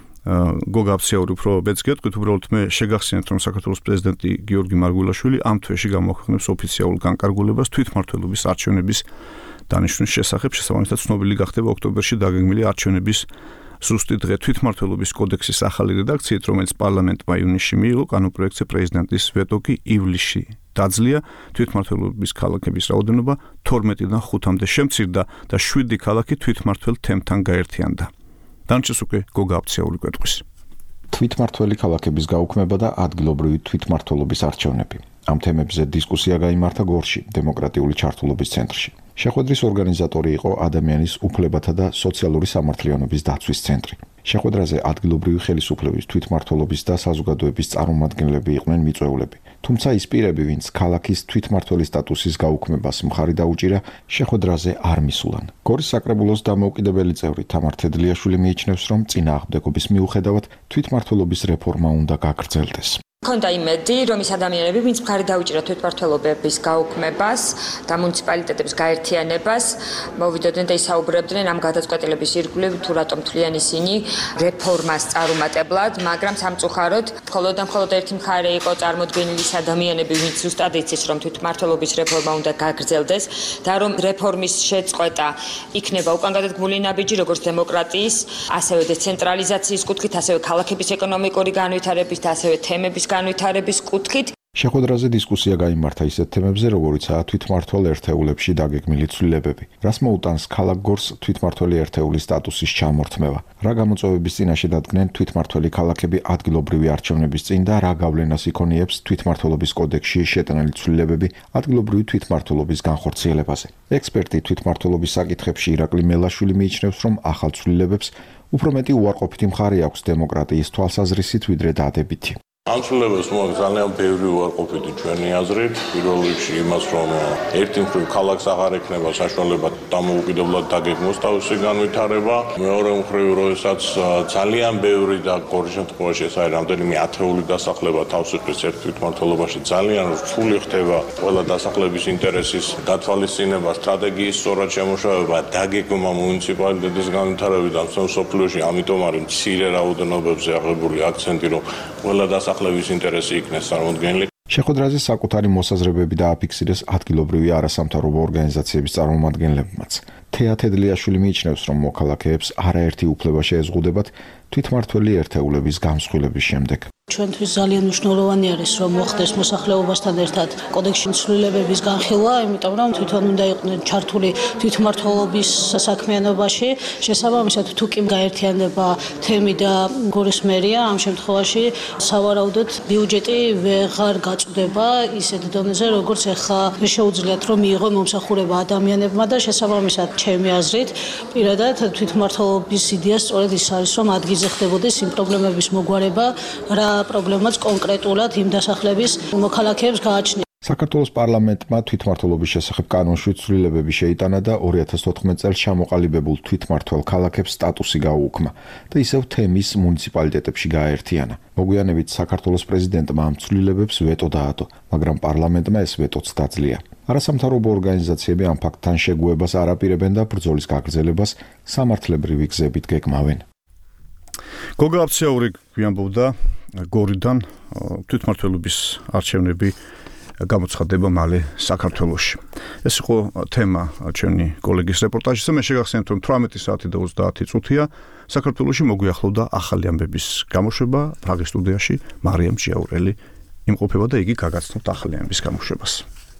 გოგაბციაური უფრო ბედს გეტყვით, უბრალოდ მე შეგახსენებთ, რომ საქართველოს პრეზიდენტი გიორგი მარგველაშვილი ამ თვეში გამოაქვეყნებს ოფიციალურ განკარგულებას თვითმმართველობის არჩევნების დანიშვნის შესახებ. შესაბამისად ცნობილი გახდება ოქტომბერში დაგეგმილი არჩევნების ზუსტი დღე. თვითმმართველობის კოდექსის ახალი რედაქციით, რომელიც პარლამენტმა ივნისში მიიღო, კანონპროექტზე პრეზიდენტის ვეტო კი ივლისში დაძლია. თვითმმართველობის ქალაქების რაოდენობა 12-დან 5-მდე შემცირდა და 7 ქალაქი თვითმმართველ თემთან გაერთიანდა. დანარჩენს უკვე გოგაბციაური კვეთყვის. თვითმმართველი ქალაქების გაუქმება და ადგილობრივი თვითმმართველობის არჩევნები. ამ თემებზე დისკუსია გაიმართა გორში, დემოკრატიული ჩართულობის ცენტრში. შეხვედრის ორგანიზატორი იყო ადამიანის უფლებათა და სოციალური სამართლიანობის დაცვის ცენტრი. შეხვედრაზე ადგილობრივი ხელისუფლების, თვითმმართველობის და საზოგადოების წარმომადგენლები იყვნენ მიწვეულები. თუმცა ის პირები, ვინც ქალაქის თვითმმართველის სტატუსის გაუქმებას მხარი დაუჭირა, შეხვედრაზე არ მისულან. გორის საკრებულოს დამოუკიდებელი წევრი თამარ თედლიაშვილი მიიჩნევს, რომ წინააღმდეგობის მიუხედავად თვითმმართველობის რეფორმა უნდა გაგრძელდეს. Ქონდა იმედი, რომ ის ადამიანები, ვინც მხარი დაუჭირა თვითმმართველობების გაუქმებას და მუნიციპალიტეტების გაერთიანებას, მოვიდოდნენ და ისაუბრებდნენ ამ გადაწყვეტილების ირგვლივ, თუ რატომ თვლიან ისინი რეფორმას წარუმატებლად, მაგრამ სამწუხაროდ, მხოლოდ და მხოლოდ ერთი მხარე იყო წარმოდგენილი ის ადამიანები, ვინც ზუსტად იცის, რომ თვითმმართველობის რეფორმა უნდა გაგრძელდეს და რომ რეფორმის შეწყვეტა იქნება უკან გადადგმული ნაბიჯი, როგორც დემოკრატიის, ასევე დეცენტრალიზაციის კუთხით, ასევე ქალაქების ეკონომიკური განვითარების და ასევე თემების განვითარების კუთხით. შეხვედრაზე დისკუსია გაიმართა ისეთ თემებზე, როგორიცაა თვითმმართველ ერთეულებში დაგეგმილი ცვლილებები, რას მოუტანს ქალაქ გორს თვითმმართველი ერთეულის სტატუსის ჩამორთმევა, რა გამოწვევების წინაშე დადგნენ თვითმმართველი ქალაქები ადგილობრივი არჩევნების წინ და რა გავლენას იქონიებს თვითმმართველობის კოდექსში შეტანილი ცვლილებები ადგილობრივი თვითმმართველობის განხორციელებაზე. ექსპერტი თვითმმართველობის საკითხებში ირაკლი მელაშვილი მიიჩნევს, რომ ახალ ცვლილებებს უფრო მეტი უარყოფითი მხარე აქვს დემოკრატიის თვალსაზრისით, ვიდრე დადებითი. ამ ცვლილებებს მოაქვს ძალიან ბევრი უარყოფითი ჩვენი აზრით. პირველ რიგში იმას, რომ ერთი მხრივ ქალაქს აღარ ექნება საშუალება დამოუკიდებლად დაგეგმოს თავისი განვითარება. მეორე მხრივ, როდესაც ძალიან ბევრი და გორის შემთხვევაში ეს არის რამდენიმე ათეული დასახლება თავს იყრის ერთ თვითმმართველობაში, ძალიან რთული ხდება ყველა დასახლების ინტერესის გათვალისწინება, სტრატეგიის სწორად შემუშავება, დაგეგმა მუნიციპალიტეტის განვითარებიდან სოფლიოში, ამიტომ არის მცირე რაოდენობებზე აღებული აქცენტი, რომ ყველა დასახლების ინტერესი იქნეს წარმოდგენილი. შეხვედრაზე საკუთარი მოსაზრებები დააფიქსირეს ადგილობრივი არასამთავრობო ორგანიზაციების წარმომადგენლებმაც. თეა თედლიაშვილი მიიჩნევს, რომ მოქალაქეებს არაერთი უფლება შეეზღუდებათ თვითმმართველი ერთეულების გამსხვილების შემდეგ. ჩვენთვის ძალიან მნიშვნელოვანი არის რომ მოხდეს მოსახლეობასთან ერთად კოდექსში ცვლილებების განხილვა, იმიტომ რომ თვითონ უნდა იყვნენ ჩართული თვითმმართველობის საქმიანობაში. შესაბამისად, თუ კი გაერთიანება თემი და გორისმერია, ამ შემთხვევაში სავარაუდოდ ბიუჯეტი ვეღარ გაწვდება ისეთ დონეზე, როგორც ახლა შეუძლიათ რომ მიიღო მომსახურება ადამიანებმა და შესაბამისად, ჩემი აზრით, პირადად თვითმმართველობის იდეა სწორედ ის არის, რომ ადგილზე ხდებოდეს იმ პრობლემების მოგვარება, რა პრობლემაც კონკრეტულად იმ დასახლების მოქალაქეებს გააჩნია. საქართველოს პარლამენტმა თვითმმართველობის შესახებ კანონში ცვლილებები შეიტანა და 2014 წელს ჩამოყალიბებულ თვითმმართველ ქალაქებს სტატუსი გაუუქმა და ისევ თემის მუნიციპალიტეტებში გააერთიანა. მოგვიანებით საქართველოს პრეზიდენტმა ამ ცვლილებებს ვეტო დაადო, მაგრამ პარლამენტმა ეს ვეტოც დაძლია. არასამთავრობო ორგანიზაციები ამ ფაქტთან შეგუებას არ აპირებენ და ბრძოლის გაგრძელებას სამართლებრივი გზებით გეგმავენ. გოგა აფციაური გვიამბობდა გორიდან თვითმმართველობის არჩევნები გამოცხადდება მალე საქართველოში. ეს იყო თემა ჩვენი კოლეგის რეპორტაჟისა. მე შეგახსენებთ, რომ 18 საათი და 30 წუთია საქართველოში მოგვიახლოვდა ახალი ამბების გამოშვება. პრაღის სტუდიაში მარიამ ჭიაურელი იმყოფება და იგი გაგაცნობთ ახალი ამბების გამოშვებას.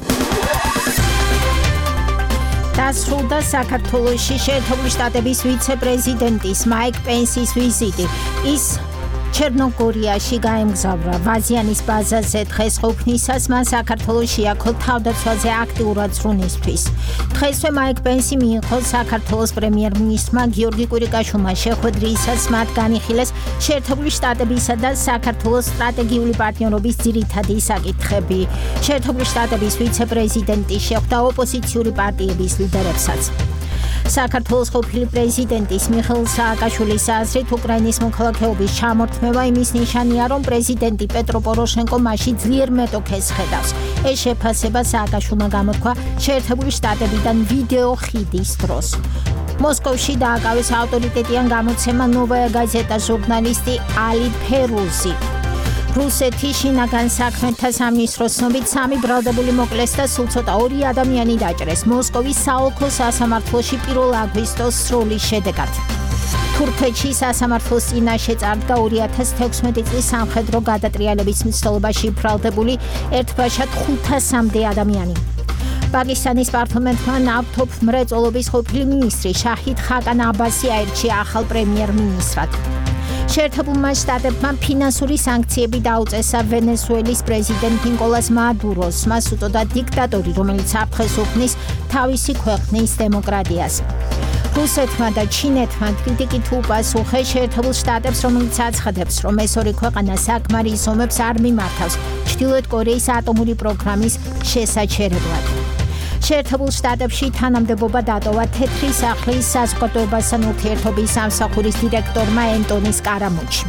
დასრულდა საქართველოში შეერთებული შტატების ვიცე-პრეზიდენტის მაიკ პენსის ვიზიტი. ის ჩერნოგორიაში გაემგზავრა ვაზიანის ბაზაზე დღეს ყოფნისას მან საქართველოს შეაქო თავდაცვაზე აქტიურად ზრუნვისთვის. დღესვე მაიკ პენსი მიიღო საქართველოს პრემიერ-მინისტრმა გიორგი კვირიკაშვილმა შეხვედრისას მათ განიხილეს შეერთებული შტატებისა და საქართველოს სტრატეგიული პარტნიორობის ძირითადი საკითხები. შეერთებული შტატების ვიცე-პრეზიდენტი შეხვდა ოპოზიციური პარტიების ლიდერებსაც. საქართველოს ყოფილი პრეზიდენტის მიხეილ სააკაშვილის აზრით უკრაინის მოქალაქეობის ჩამორთმევა იმის ნიშანია, რომ პრეზიდენტი პეტრო პოროშენკო მასში ძლიერ მეტოქეს ხედავს. ეს შეფასება სააკაშვილმა გამოთქვა შეერთებული შტატებიდან ვიდეო ხიდის დროს. მოსკოვში დააკავეს ავტორიტეტიან გამოცემა ნოვაია გაზეტა ჟურნალისტი ალი ფერუზი. რუსეთის შინაგან საქმეთა სამინისტროს ცნობით 3 ბრალდებული მოკლეს და სულ ცოტა 2 ადამიანი დაჭრეს მოსკოვის საოლქო სასამართლოში 1 აგვისტოს სროლის შედეგად. თურქეთში სასამართლოს წინაშე წარდგა 2016 წლის სამხედრო გადატრიალების მცდელობაში ბრალდებული ერთბაშად 500-მდე ადამიანი. პაკისტანის პარლამენტმა ნავთობ მრეწველობის ყოფილი მინისტრი შაჰიდ ხაკან აბასი აირჩია ახალ პრემიერ-მინისტრად. შეერთებულმა შტატებმა ფინანსური სანქციები დაუწესა ვენესუელის პრეზიდენტ ნიკოლას მადუროს. მას უწოდა დიქტატორი, რომელიც აფრთხეს უქმნის თავისი ქვეყნის დემოკრატიას. რუსეთმა და ჩინეთმა კრიტიკით უპასუხეს შეერთებულ შტატებს, რომელიც აცხადებს, რომ ეს ორი ქვეყანა საკმარის ომებს არ მიმართავს ჩრდილოეთ კორეის ატომური პროგრამის შესაჩერებლად. შეერთებულ შტატებში თანამდებობა დატოვა თეთრი სახლის საზოგადოებასთან ურთიერთობის სამსახურის დირექტორმა ენტონი სკარამუჩი.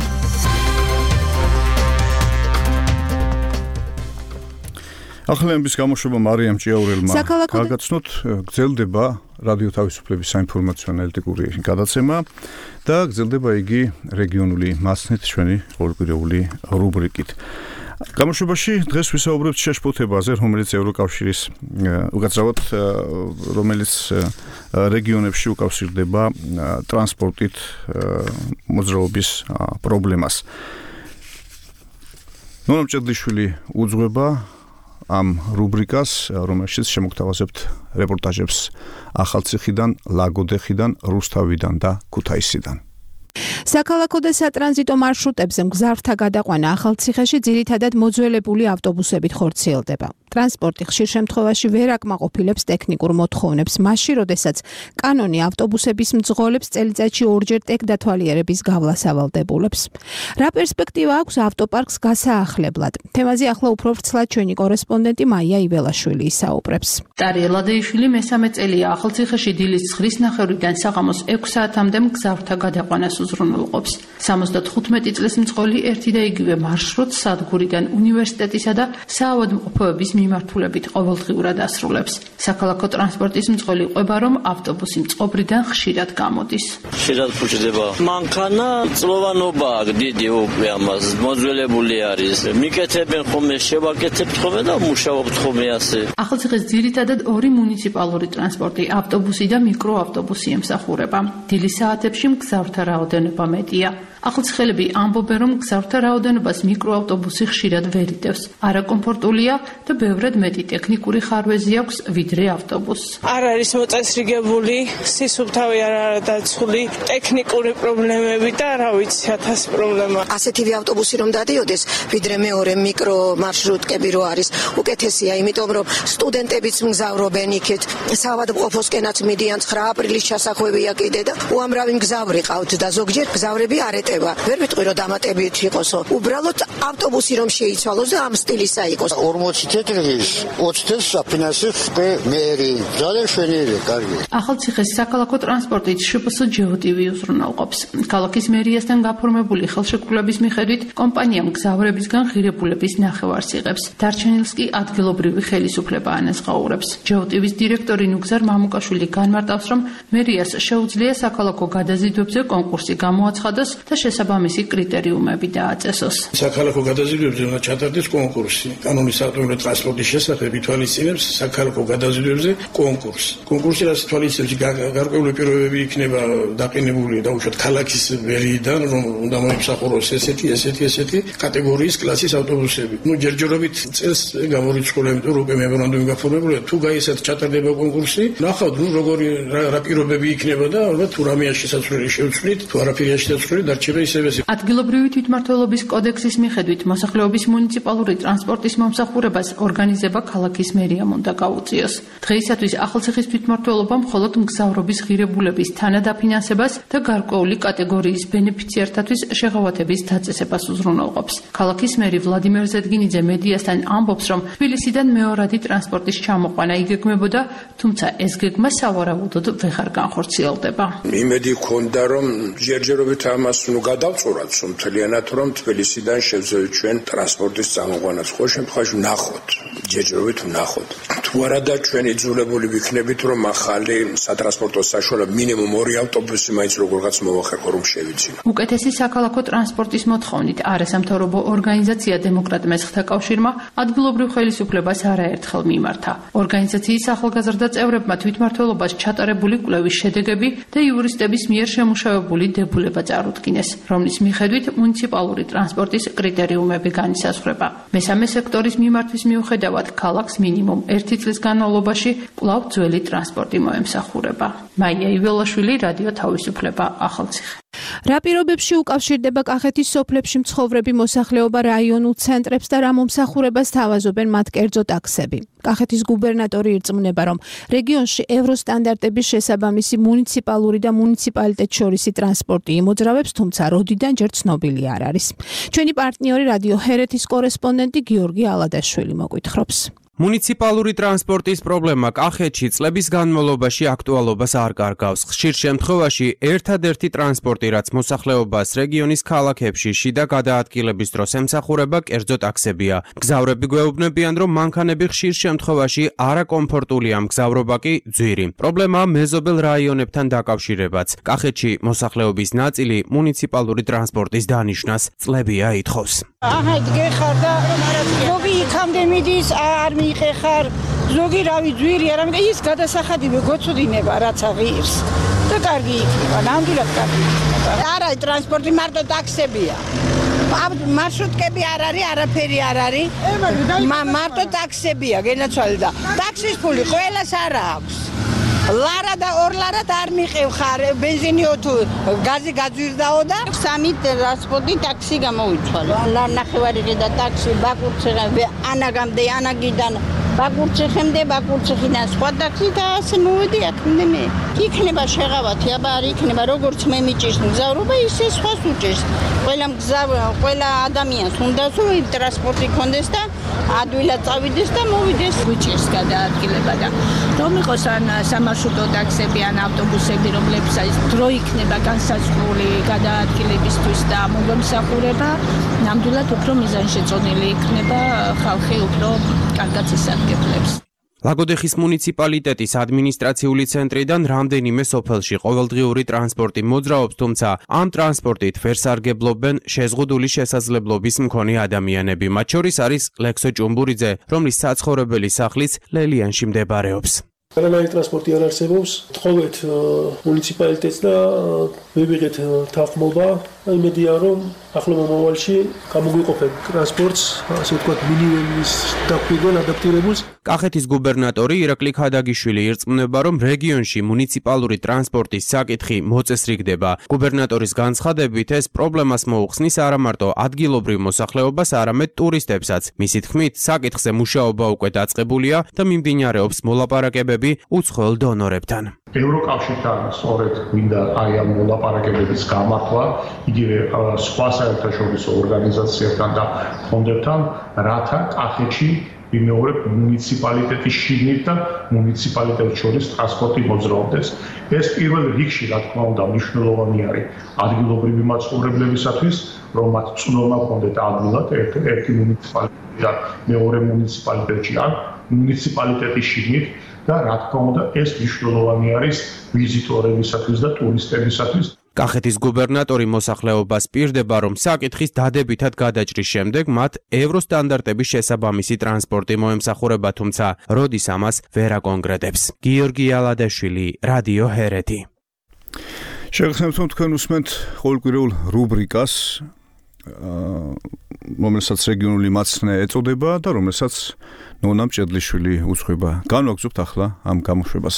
ახალი ამბების გამოშვება მარიამ ჭიაურელმა გაგაცნოთ. გრძელდება რადიო თავისუფლების საინფორმაციო ანალიტიკური გადაცემა და გრძელდება იგი რეგიონული მასნით ჩვენი ყოველკვირეული რუბრიკით. გამოშვებაში დღეს ვისაუბრებთ შეშფოთებაზე, რომელიც ევროკავშირის უკაცრავად რომელიც რეგიონებში უკავშირდება ტრანსპორტით მოძრაობის პრობლემას. ნონა მჭედლიშვილი უძღვება ამ რუბრიკას, რომელშიც შემოგთავაზებთ რეპორტაჟებს ახალციხიდან, ლაგოდეხიდან, რუსთავიდან და ქუთაისიდან. საქალაქო და სატრანზიტო მარშრუტებზე მგზავრთა გადაყვანა ახალციხეში ძირითადად მოძველებული ავტობუსებით ხორციელდება. ტრანსპორტი ხშირ შემთხვევაში ვერ აკმაყოფილებს ტექნიკურ მოთხოვნებს, მასში, როდესაც კანონი ავტობუსების მძღოლებს წელიწადში 2-ჯერ ტექდათვალიერების გავლას ავალდებულებს. რა პერსპექტივა აქვს ავტოპარკს გასაახლებლად? თემაზე ახლა უფრო ვრცლად ჩვენი კორესპონდენტი მაია იველაშვილი ისაუბრებს. ტარია ლადეიშვილი მესამე წელია ახალციხეში დილის 9:00-დან საღამოს 6 საათამდე მგზავრთა გადაყვანას უზრუნველყოფს. 75 წლის მძღოლი ერთი და იგივე მარშრუტს სადგურიდან უნივერსიტეტისა და საავადმყოფოების მიმართულებით ყოველდღიურად ასრულებს. საქალაქო ტრანსპორტის მძღოლი ყვება, რომ ავტობუსი მწყობრიდან ხშირად გამოდის. ხშირად ფუჭდება. მანქანა წლოვანობა დიდი უკვე ამას მოძველებული არის. მიკეთებენ ხოლმე, შევაკეთებთ ხოლმე და მუშაობთ ხოლმე ასე. ახალციხეს ძირითადად 2 მუნიციპალური ტრანსპორტი, ავტობუსი და მიკროავტობუსი ემსახურება. დილის საათებში მგზავრთა რაოდენობა მეტია. ახალციხელები ამბობენ, რომ გზავრთა რაოდენობას მიკროავტობუსი ხშირად ვერ იდევს. არაკომფორტულია და ბევრად მეტი ტექნიკური ხარვეზი აქვს ვიდრე ავტობუსს. არ არის მოწესრიგებული, სისუფთავი არ არის დაცული, ტექნიკური პრობლემები და რა ვიცი, 1000 პრობლემა. ასეთივე ავტობუსი რომ დადიოდეს, ვიდრე მეორე მიკრო მარშრუტკები რო არის, უკეთესია, იმიტომ რომ სტუდენტებიც მგზავრობენ იქით, საავადმყოფოსკენაც მიდიან 9 აპრილის ჩასახვევია კიდე და უამრავი მგზავრი ყავთ და ზოგჯერ მგზავრები არ ეტევა. ვერ ვიტყვი რომ დამატებით იყოსო. უბრალოდ ავტობუსი რომ შეიცვალოს და ამ სტილისა იყოს. 40 თეთრიღის 20 თეთრს საფინანსებს მერი. ძალიან შვენიერი, კარგი. ახალციხეს საქალაქო ტრანსპორტით შვპს ჯეოტივი უზრუნველყოფს. ქალაქის მერიასთან გაფორმებული ხელშეკრულების მიხედვით კომპანია მგზავრებისგან ღირებულების ნახევარს იღებს. დარჩენილს კი ადგილობრივი ხელისუფლება ანაზღაურებს. ჯეოტივის დირექტორი ნუგზარ მამუკაშვილი განმარტავს, რომ მერიას შეუძლია საქალაქო გადაზიდვებზე კონკურსი გამოაცხადოს და შესაბამისი კრიტერიუმები დააწესოს. საქალაქო გადაზიდვებზე უნდა ჩატარდეს კონკურსი. კანონის ავტომობილური ტრანსპორტის შესახებ ითვალისწინებს საქალაქო გადაზიდვებზე კონკურსს. კონკურსი რაც ითვალისწინებს გარკვეული პირობები იქნება დაყენებული და უშუალოდ ქალაქის მერიიდან, რომ უნდა მოიმსახუროს ესეთი კატეგორიის კლასის ავტობუსები. ჯერჯერობით წელს გამორიცხული, იმიტომ რომ მემორანდუმი გაფორმებულია, თუ გაიესეთ ჩატარდება კონკურსი, ნახავთ, როგორი რა პირობები იქნება და ალბათ თუ რამეა შესაძლებელი შევცვლით, თუ არაფერია შესაძლებელი დარჩება ისევე. ადგილობრივი თვითმმართველობის კოდექსის მიხედვით მოსახლეობის მუნიციპალური ტრანსპორტის მომსახურებას ორგანიზება ქალაქის მერიამ უნდა გაუწიოს. დღეისათვის ახალციხის თვითმმართველობა მხოლოდ მგზავრობის ღირებულების თანადაფინანსებას და გარკვეული კატეგორიის ბენეფიციართათვის შეღავათების დაწესებას უზრუნველყოფს. ქალაქის მერი ვლადიმერ ზედგინიძე მედიასთან ამბობს, რომ თბილისიდან მეორადი ტრანსპორტის ჩამოყვანა იგეგმებოდა, თუმცა ეს გეგმა სავარაუდოდ ვეღარ განხორციელდება. იმედი ჰქონდა, რომ ჯერჯერობით ამას გადავწურათ, მთლიანად რომ თბილისიდან შევძევით ჩვენ ტრანსპორტის წამოყვანას. ყოველ შემთხვევაში ვნახოთ, ჯერჯერობით ვნახოთ. თუ არადა ჩვენ იძულებული ვიქნებით, რომ ახალი სატრანსპორტო საშუალება მინიმუმ 2 ავტობუსი მაინც როგორღაც მოვახერხო, რომ შევიცინო. უკეთესი საქალაქო ტრანსპორტის მოთხოვნით არასამთავრობო ორგანიზაცია დემოკრატ მესხთა კავშირმა ადგილობრივ ხელისუფლებას არაერთხელ მიმართა. ორგანიზაციის ახალგაზრდა წევრებმა თვითმმართველობას ჩატარებული კვლევის შედეგები და იურისტების მიერ შემუშავებული დებულება წარუდგინეს, რომლის მიხედვით მუნიციპალური ტრანსპორტის კრიტერიუმები განისაზღვრება. მესამე სექტორის მიმართვის მიუხედავად ქალაქს მინიმუმ 1 წლის განმავლობაში კვლავ ძველი ტრანსპორტი მოემსახურება. მაია იველაშვილი, რადიო თავისუფლება, ახალციხე. რა პირობებში უკავშირდება კახეთის სოფლებში მცხოვრები მოსახლეობა რაიონულ ცენტრებს და რა მომსახურებას თავაზობენ მათ კერძო ტაქსები. კახეთის გუბერნატორი ირწმუნება, რომ რეგიონში ევროსტანდარტების შესაბამისი მუნიციპალური და მუნიციპალიტეტშორისი ტრანსპორტი იმოძრავებს, თუმცა როდიდან ჯერ ცნობილი არ არის. ჩვენი პარტნიორი რადიო ჰერეთის კორესპონდენტი გიორგი ალადაშვილი მოგვითხრობს. მუნიციპალური ტრანსპორტის პრობლემა კახეთში წლების განმავლობაში აქტუალობას არ კარგავს. ხშირ შემთხვევაში ერთადერთი ტრანსპორტი, რაც მოსახლეობას რეგიონის ქალაქებში შიდა გადაადგილების დროს ემსახურება, კერძო ტაქსებია. მგზავრები გვეუბნებიან, რომ მანქანები ხშირ შემთხვევაში არაკომფორტულია, მგზავრობა კი ძვირი. პრობლემა მეზობელ რაიონებთან დაკავშირებაც. კახეთში მოსახლეობის ნაწილი მუნიციპალური ტრანსპორტის დანიშვნას წლებია ითხოვს. აჰა, გეხარ და ზოგი იქამდე მიდის, არ მიიღეხარ, ზოგი რავი ძვირი არ ამიტომ ის გადასახადი გოცუდინება, რაც აღიებს. და კარგი იქნება, ნამდვილად კარგი იქნება. არა, ტრანსპორტი მარტო ტაქსებია. მარშრუტკები არ არის, არაფერი არ არის. მარტო ტაქსებია, გენაცვალე და ტაქსის ფული ყველას არ აქვს. ლარა და 2 ლარად არ მიყევხარ, ბენზინი თუ გაზი გაძვირდაო და 3 ტრანსპორტი ტაქსი გამოიცვალა. ნახევარი და ტაქსი ბაკურცეხე ანაგამდე ანაგიდან ბაკურცეხემდე ბაკურცეხიდან სხვა ტაქსი და ასე მოვედი აქამდე მე. იქნება შეღავათი, აბა არ იქნება, როგორც მე მიჭირს მგზავრობა, ისე სხვას უჭირს. ყველა ადამიანს უნდა ტრანსპორტი კონდეს და ადვილად წავიდეს და მოვიდეს. უჭირს გადაადგილება და რომ იყოს ან სამარშრუტო ტაქსები ან ავტობუსები, რომლებსაც დრო იქნება განსაზღვრული გადაადგილებისთვის და მომსახურება, ნამდვილად უფრო მიზანშეწონილი იქნება, ხალხი უფრო კარგად ისარგებლებს. ლაგოდეხის მუნიციპალიტეტის ადმინისტრაციული ცენტრიდან რამდენიმე სოფელში ყოველდღიური ტრანსპორტი მოძრაობს, თუმცა ამ ტრანსპორტით ვერ სარგებლობენ შეზღუდული შესაძლებლობის მქონე ადამიანები. მათ შორის არის ლექსო ჭუმბურიძე, რომლის საცხოვრებელი სახლის ლელიანში მდებარეობს. არანაირი ტრანსპორტი არ არსებობს. თხოვეთ მუნიციპალიტეტს და ვებიღეთ თანხმობა. იმედია რომ ახლო მომავალში გამოგვიყოფენ ტრანსპორტს, ასე ვთქვათ, მინიმუმის დაკვირვებულ ადაპტირებულს. კახეთის გუბერნატორი ირაკლი ქადაგიშვილი ირწმუნება, რომ რეგიონში მუნიციპალური ტრანსპორტის საკითხი მოწესრიგდება. გუბერნატორის განცხადებით, ეს პრობლემას მოუხსნის არა მარტო ადგილობრივ მოსახლეობას, არამედ ტურისტებსაც. მისი თქმით, საკითხზე მუშაობა უკვე დაწყებულია და მიმდინარეობს მოლაპარაკებები უცხოელ დონორებთან. ევროკავშირთან სწორედ მინდა აი ამ მოლაპარაკებების გამართვა, იგივე სხვა საერთაშორისო ორგანიზაციებთან და ფონდებთან, რათა კახეთში ვიმეორებ მუნიციპალიტეტის შიგნით და მუნიციპალიტეტს შორის ტრანსპორტი მოძრაობდეს. ეს პირველ რიგში, რა თქმა უნდა, მნიშვნელოვანი არის ადგილობრივი მაცხოვრებლებისათვის, რომ მათ წვდომა ჰქონდეთ ადვილად ერთი მუნიციპალიტეტი და მეორე მუნიციპალიტეტში ან მუნიციპალიტეტის შიგნით და რა თქმა უნდა, ეს მნიშვნელოვანი არის ვიზიტორებისათვის და ტურისტებისათვის. კახეთის გუბერნატორი მოსახლეობას პირდება, რომ საკითხის დადებითად გადაჭრის შემდეგ მათ ევროსტანდარტების შესაბამისი ტრანსპორტი მოემსახურება, თუმცა როდის ამას ვერ აკონკრეტებს. გიორგი ალადაშვილი, რადიო ჰერეთი. შეგახსენებთ, რომ თქვენ უსმენთ ყოველკვირეულ რუბრიკას, რომელსაც რეგიონული მაცნე ეწოდება და რომელსაც ნონა მჭედლიშვილი უძღვება. განვაგრძობთ ახლა ამ გამოშვებას.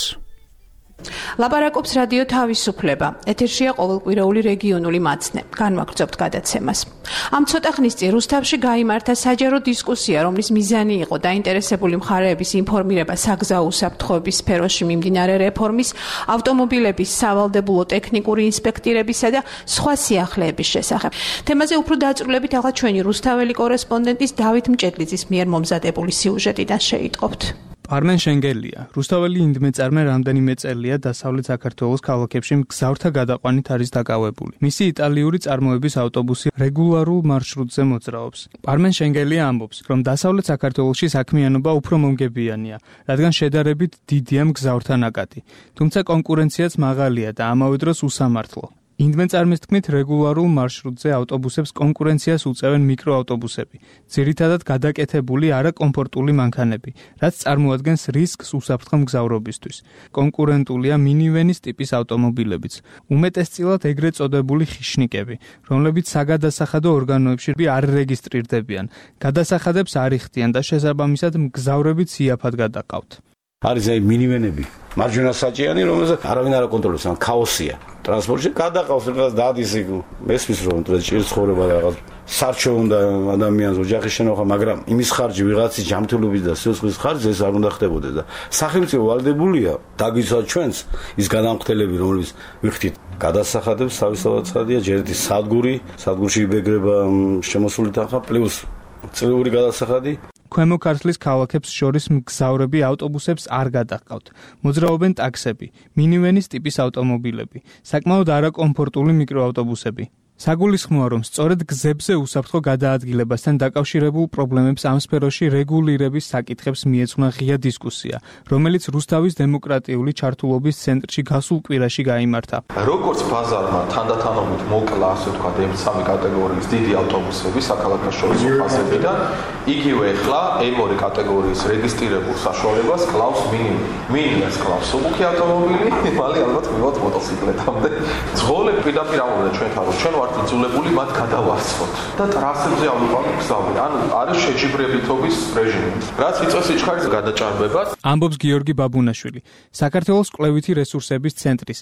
ლაპარაკობს რადიო თავისუფლება. ეთერშია ყოველკვირეული რეგიონული მაცნე. განვაგრძობთ გადაცემას. ამ ცოტა ხნის წინ რუსთავში გაიმართა საჯარო დისკუსია, რომლის მიზანი იყო დაინტერესებული მხარეების ინფორმირება საგზაო უსაფრთხოების სფეროში მიმდინარე რეფორმის, ავტომობილების სავალდებულო ტექნიკური ინსპექტირებისა და სხვა სიახლეების შესახებ. თემაზე უფრო დაწვრილებით ახლა ჩვენი რუსთაველი კორესპონდენტის დავით მჭედლიძის მიერ მომზადებული სიუჟეტიდან შეიტყობთ. პარმენ შენგელია, რუსთაველი ინდმეწარმე რამდენიმე წელია დასავლეთ საქართველოს ქალაქებში მგზავრთა გადაყვანით არის დაკავებული. მისი იტალიური წარმოების ავტობუსი რეგულარულ მარშრუტზე მოძრაობს. პარმენ შენგელია ამბობს, რომ დასავლეთ საქართველოში საქმიანობა უფრო მომგებიანია, რადგან შედარებით დიდია მგზავრთა ნაკადი. თუმცა კონკურენციაც მაღალია და ამავე დროს უსამართლო. ინდმეწარმის თქმით, რეგულარულ მარშრუტზე ავტობუსებს კონკურენციას უწევენ მიკროავტობუსები, ძირითადად გადაკეთებული არაკომფორტული მანქანები, რაც წარმოადგენს რისკს უსაფრთხო მგზავრობისთვის. კონკურენტულია მინივენის ტიპის ავტომობილებიც, უმეტესწილად ეგრეთ წოდებული ხიშნიკები, რომლებიც საგადასახადო ორგანოებში არ რეგისტრირდებიან, გადასახადებს არ იხდიან და შესაბამისად მგზავრებიც იაფად გადაყავთ. არის აი მინივენები, მარჯვენა საჭიანი, რომელსაც არავინ არ აკონტროლებს, ან ქაოსია. ტრანსპორტში გადაყავს რაღაც დადის იქ მესმის რომ ჭირს ცხოვრება რაღაც სარჩო უნდა ადამიანს ოჯახის შენახვა, მაგრამ იმის ხარჯი ვიღაცის ჯანმრთელობის და სიცოცხლის ხარჯი ეს არ უნდა ხდებოდეს და სახელმწიფო ვალდებულია დაგიცვათ ჩვენს ის გადამხდელები, რომლებიც ვიხდით გადასახადებს თავისთავად ხადია ჯერეთი სადგურში იბეგრება შემოსული თანხა პლუს წლიური გადასახადი. ქვემო ქართლის ქალაქებს შორის მგზავრები ავტობუსებს არ გადაჰყავთ. მოძრაობენ ტაქსები, მინივენის ტიპის ავტომობილები, საკმაოდ არაკომფორტული მიკროავტობუსები. საგულისხმოა, რომ სწორედ გზებზე უსაფრთხო გადაადგილებასთან დაკავშირებულ პრობლემებს ამ სფეროში რეგულირების საკითხებს მიეძღვნა ღია დისკუსია, რომელიც რუსთავის დემოკრატიული ჩართულობის ცენტრში გასულ კვირაში გაიმართა. როგორც ბაზარმა თანდათანობით მოკლა, ასე ვთქვათ, M3 კატეგორიის დიდი ავტობუსები საქალაქაშორისო ხაზებიდან, იგივე ახლა M2 კატეგორიის რეგისტრირებულ საშუალებას კლავს მინივენს კლავს მსუბუქი ავტომობილი, მალე ალბათ მივიღოთ მოტოციკლეტამდე. ძღოლები პირდაპირ ამბობენ ჩვენთან, რომ ჩვენ ვართ იძულებული მათ გადავარცხოთ და ტრასებზე ავიღოთ გზავრი. ანუ არის შეჯიბრებითობის რეჟიმი. რაც იწვევს სიჩქარის გადაჭარბებას. ამბობს გიორგი ბაბუნაშვილი, საქართველოს კვლევითი რესურსების ცენტრის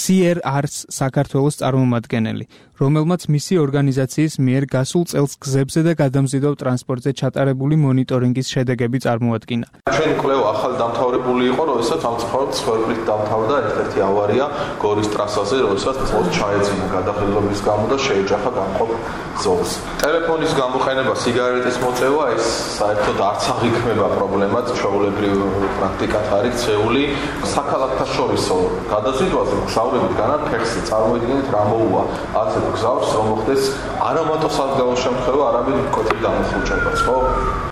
CRR-ს საქართველოს წარმომადგენელი, რომელმაც მისი ორგანიზაციის მიერ გასულ წელს გზებზე და გადამზიდველ ტრანსპორტზე ჩატარებული მონიტორინგის შედეგები წარმოადგინა. ჩვენი კვლევა ახალი დამთავრებული იყო, როდესაც ამ ცხვერპლით დამთავრდა ერთ-ერთი ავარია გორის ტრასაზე, როდესაც წყალს ჩაეძინა გადახდების გამო და შეეჯახა გამყოფ ზოლს. ტელეფონის გამოყენება, სიგარეტის მოწევა ეს საერთოდ არც აღიქმება პრობლემად, ჩვეულებრივ პრაქტიკად არის ცეული. საქალაქთაშორისო გადაზიდვაზე მგზავრებით განან ფეხზე წარმოიდგინეთ რა მოუვა ასეთ გზავრს, რომ მოხდეს არა მარტო საზღვაო შემთხვევა, არამედ მკვეთრი გამოხუჭებაც, ხო?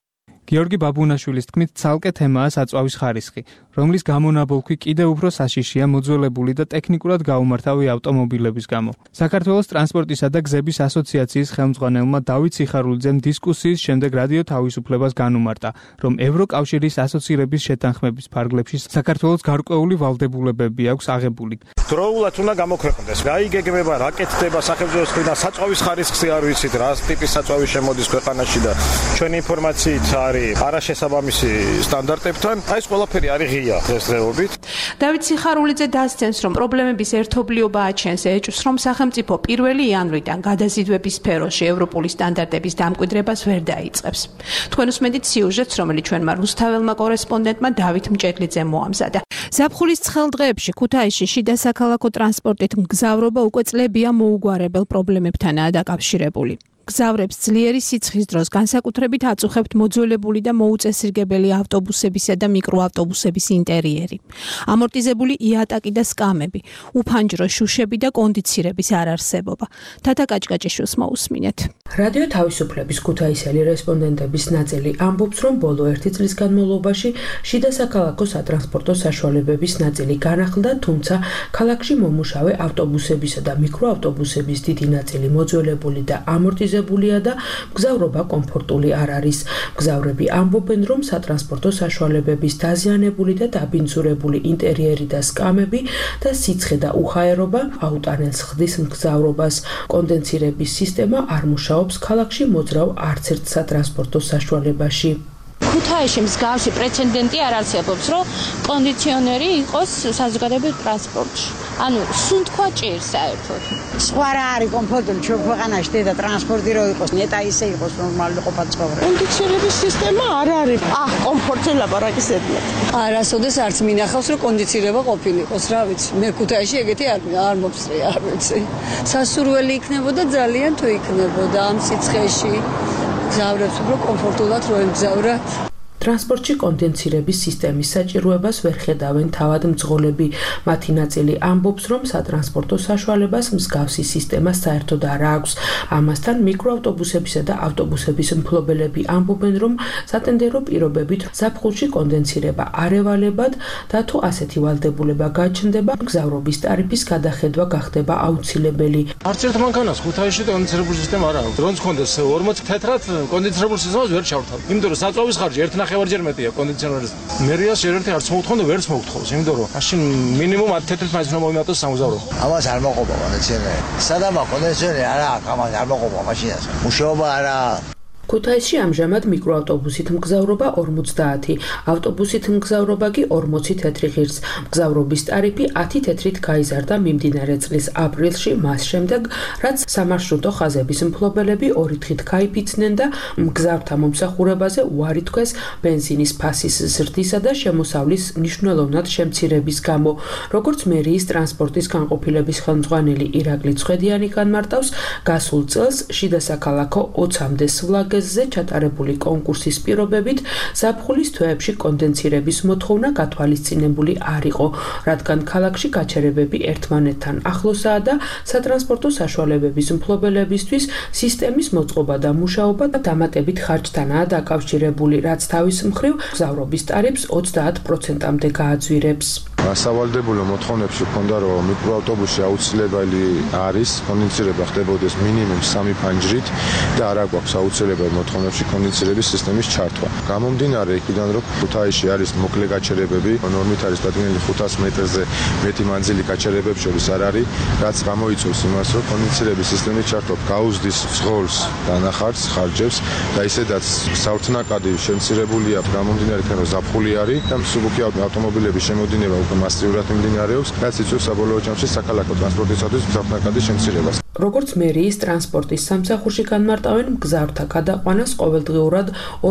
გიორგი ბაბუნაშვილის თქმით, ცალკე თემაა საწვავის ხარისხი, რომლის გამონაბოლქვი კიდევ უფრო საშიშია მოძველებული და ტექნიკურად გაუმართავი ავტომობილების გამო. საქართველოს ტრანსპორტისა და გზების ასოციაციის ხელმძღვანელმა დავით სიხარულიძემ დისკუსიის შემდეგ რადიო თავისუფლებას განუმარტა, რომ ევროკავშირის ასოცირების შეთანხმების ფარგლებში საქართველოს გარკვეული ვალდებულებები აქვს აღებული. დროულად უნდა გამოქვეყნდეს. გაიგეგმება, რა კეთდება სახელმწიფოს მხრიდან საწვავის ხარისხი არ ვიცით, რა ტიპის საწვავი შემოდის ქვეყანაში და ჩვენი ინფორმაციით არის არაშესაბამისი სტანდარტებთან. აი ეს ყველაფერი არის ღია დღესდღეობით. დავით სიხარულიძე დასცემს, რომ პრობლემების ერთობლიობა აჩენს ეჭვს, რომ სახელმწიფო 1 იანვრიდან გადაზიდვების სფეროში ევროპული სტანდარტების დამკვიდრებას ვერ დაიწყებს. თქვენ უსმენთ სიუჟეტს, რომელიც ჩვენმა რუსთაველმა კორესპონდენტმა დავით მჭედლიძემ მოამზადა. ზაფხულის ცხელ დღეებში ქუთაისში შიდა საქალაქო ტრანსპორტით მგზავრობა უკვე წლებია მოუგვარებელ პრობლემებთანაა დაკავშირებული. გზავრებს ძლიერი სიცხის დროს განსაკუთრებით აწუხებთ მოძველებული და მოუწესრიგებელი ავტობუსებისა და მიკროავტობუსების ინტერიერი. ამორტიზებული იატაკი და სკამები, უფანჯრო შუშები და კონდიცირების არარსებობა. თათა კაჭკაჭიშვილს მოусმინეთ. რადიო თავისუფლების ქუთაისელი რესპონდენტების ნაწილი ამბობს, რომ ბოლო 1 წლის განმავლობაში შიდა საქალაქო სატრანსპორტო საშუალებების ნაწილი განახლდა, თუმცა ქალაქში მომუშავე ავტობუსებისა და მიკროავტობუსების დიდი ნაწილი მოძველებული და ამორტიზებული და მგზავრობა კომფორტული არ არის. მგზავრები ამბობენ, რომ სატრანსპორტო საშუალებების დაზიანებული და დაბინძურებული ინტერიერი და სკამები და სიცხე და უხაერობა აუტანელს ხდის მგზავრობას. კონდენსირების სისტემა არ მუშაობს ქალაქში მოძრავ არც ერთ სატრანსპორტო საშუალებაში. ქუთაისში მსგავსი პრეცედენტი არ არსებობს, რომ კონდიციონერი იყოს საზოგადოებრივ ტრანსპორტში. ანუ სუნთქვა ჭირს საერთოდ. სხვა რა არის კომფორტული ჩვენ ქვეყანაში და ტრანსპორტი რო იყოს, ნეტა ისე იყოს ნორმალური ყოფა ცხოვრება. კონდიციონერების სისტემა არ არის. კომფორტზე ლაპარაკის ედლად. არასოდეს არც მინახავს, რომ კონდიცირება ყოფილიყოს, რა ვიცი. მე ქუთაისში ეგეთი არ მომსწრია, არ ვიცი. სასურველი იქნებოდა ძალიან თუ იქნებოდა ამ სიცხეში. გზავრებს უფრო კომფორტულად რო ემგზავრათ. ტრანსპორტში კონდენსირების სისტემის საჭიროებას ვერ ხედავენ თავად მძღოლები. მათი ნაწილი ამბობს, რომ სატრანსპორტო საშუალებას მსგავსი სისტემა საერთოდ არ აქვს. ამასთან მიკროავტობუსებისა და ავტობუსების მფლობელები ამბობენ, რომ სატენდერო პირობებით ზაფხულში კონდენსირება არ ევალებათ და თუ ასეთი ვალდებულება გაჩნდება, მგზავრობის ტარიფის გადახედვა გახდება აუცილებელი. არც ერთ მანქანას ქუთაისში კონდენსირებული სისტემა არ აქვს. როც კონდეს 40 თეთრად კონდენსირებული სისტემას ვერ ჩავთავ. იმიტომ რომ საწვავის ხარჯი 1.5-ჯერ მეტია კონდიციონერის. მერიას ერთ-ერთი არც მოუთხონ და ვერც მოუთხოს, იმიტომ რომ მაშინ მინიმუმ 10 თეთრით მაინც უნდა მომიმატოს სამგზავრო. ამას არ მოყობა კონდიციონერი. სადამა კონდიციონერი არა აქვს, ამას არ მოყობა მაშინას. მუშაობა არა. ქუთაისში ამჟამად მიკროავტობუსით მგზავრობა 50, ავტობუსით მგზავრობა კი 40 თეთრი ღირს. მგზავრობის ტარიფი 10 თეთრით გაიზარდა მიმდინარე წლის აპრილში, მას შემდეგ, რაც სამარშრუტო ხაზების მფლობელები 2 თხით გაიფიცნენ და მგზავრთა მომსახურებაზე უარი თქვეს ბენზინის ფასის ზრდისა და შემოსავლის მნიშვნელოვნად შემცირების გამო. როგორც მერიის ტრანსპორტის განყოფილების ხელმძღვანელი ირაკლი ცხედიანი განმარტავს, გასულ წელს შიდა საქალაქო 20-მდე სვლაგ ზე ჩატარებული კონკურსის პირობებით ზაფხულის თვეებში კონდენსირების მოთხოვნა გათვალისწინებული არ იყო, რადგან ქალაქში გაჩერებები ერთმანეთთან ახლოსაა და სატრანსპორტო საშუალებების მფლობელებისთვის სისტემის მოწყობა და მუშაობა დამატებით ხარჯთანაა დაკავშირებული, რაც თავის მხრივ მგზავრობის ტარიფს 30%-მდე გააძვირებს. სავალდებულო მოთხოვნებში ჰქონდა, რომ მიკროავტობუსი აუცილებელი არის, კონდენსირება ხდებოდეს მინიმუმ 3 ფანჯრით და არ აქვს აუცილებელი მოთხოვნებში კონდენსირების სისტემის ჩართვა. გამომდინარე იქიდან, რომ ქუთაისში არის მოკლე გაჩერებები, ნორმით არის დადგენილი 500 მეტრზე მეტი მანძილი გაჩერებებს შორის არ არის, რაც გამოიწვევს იმას, რომ კონდენსირების სისტემის ჩართვა გაუზდის ზღოლს დანახარს, ხარჯებს და ისედაც საერთნაკადი შემცირებულია გამომდინარე იქიდან, რომ ზაფხული არის და მსუბუქი ავტომობილების შემოდინება მასიურად მიმდინარეობს, რაც იწვევს საბოლოო ჯამში საქალაქო ტრანსპორტისათვის საერთნაკადი შემცირებას. როგორც მერიის ტრანსპორტის სამსახურში განმარტავენ, მგზავრთა გადაყვანას ყოველდღიურად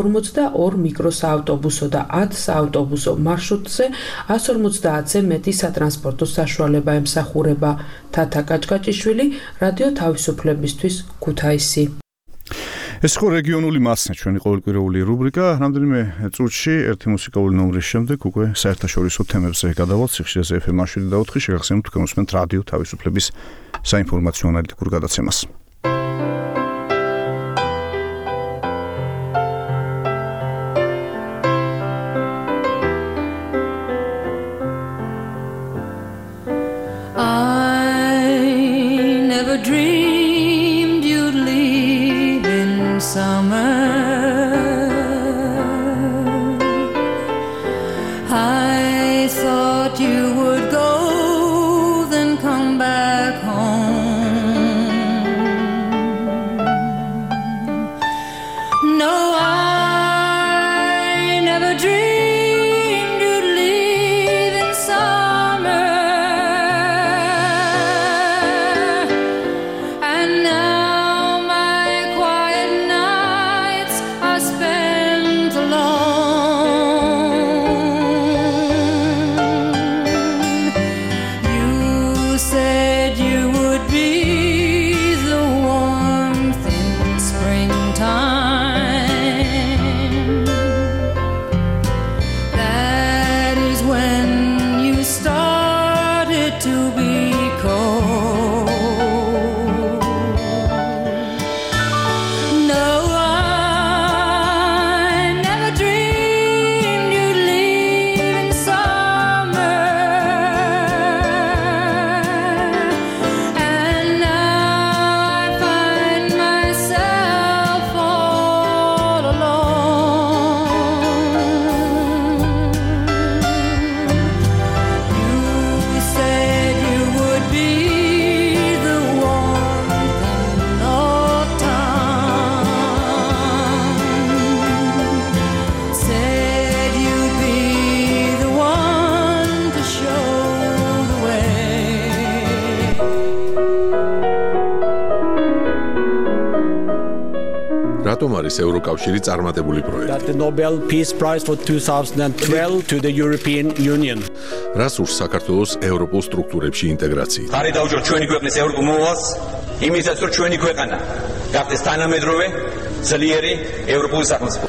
42 მიკროსაავტობუსო და 10 საავტობუსო მარშრუტზე 150-ზე მეტი სატრანსპორტო საშუალება ემსახურება. თათა კაჭკაჭიშვილი, რადიო თავისუფლებისთვის, ქუთაისი. ეს ხო რეგიონული მასნა ჩვენი ყოველკვირეული რუბრიკა. რამდენიმე წუთში ერთი მუსიკალური ნომრის შემდეგ უკვე საერთაშორისო თემებზე გადავალთ. სიხშირეზე FM 7.4 შეგახსენებთ თქვენ უსმენთ რადიო თავისუფლების საინფორმაციო ანალიტიკურ გადაცემას. summer. I thought you would go, then come back home. No, I never dreamed you'd leave in summer. And now my quiet nights are spent alone. You said you would be the warmth in springtime. That is when you started to be cold. No, I never dreamed you'd leave in summer. And now I find myself all alone. You said you would be the warmth in autumn. Said you'd be the one to show the way. რატომ არის ევროკავშირი წარმატებული პროექტი? The Nobel Peace Prize for 2012 to the European Union. რას ურს საქართველოს ევროპულ სტრუქტურებში ინტეგრაციით? ხარი დაუჭროთ ჩვენი ქვეყნის ევროპულ მოვალს, იმისაც რომ ჩვენი ქვეყანა გახდეს თანამედროვე, ძლიერი ევროპული სახელმწიფო.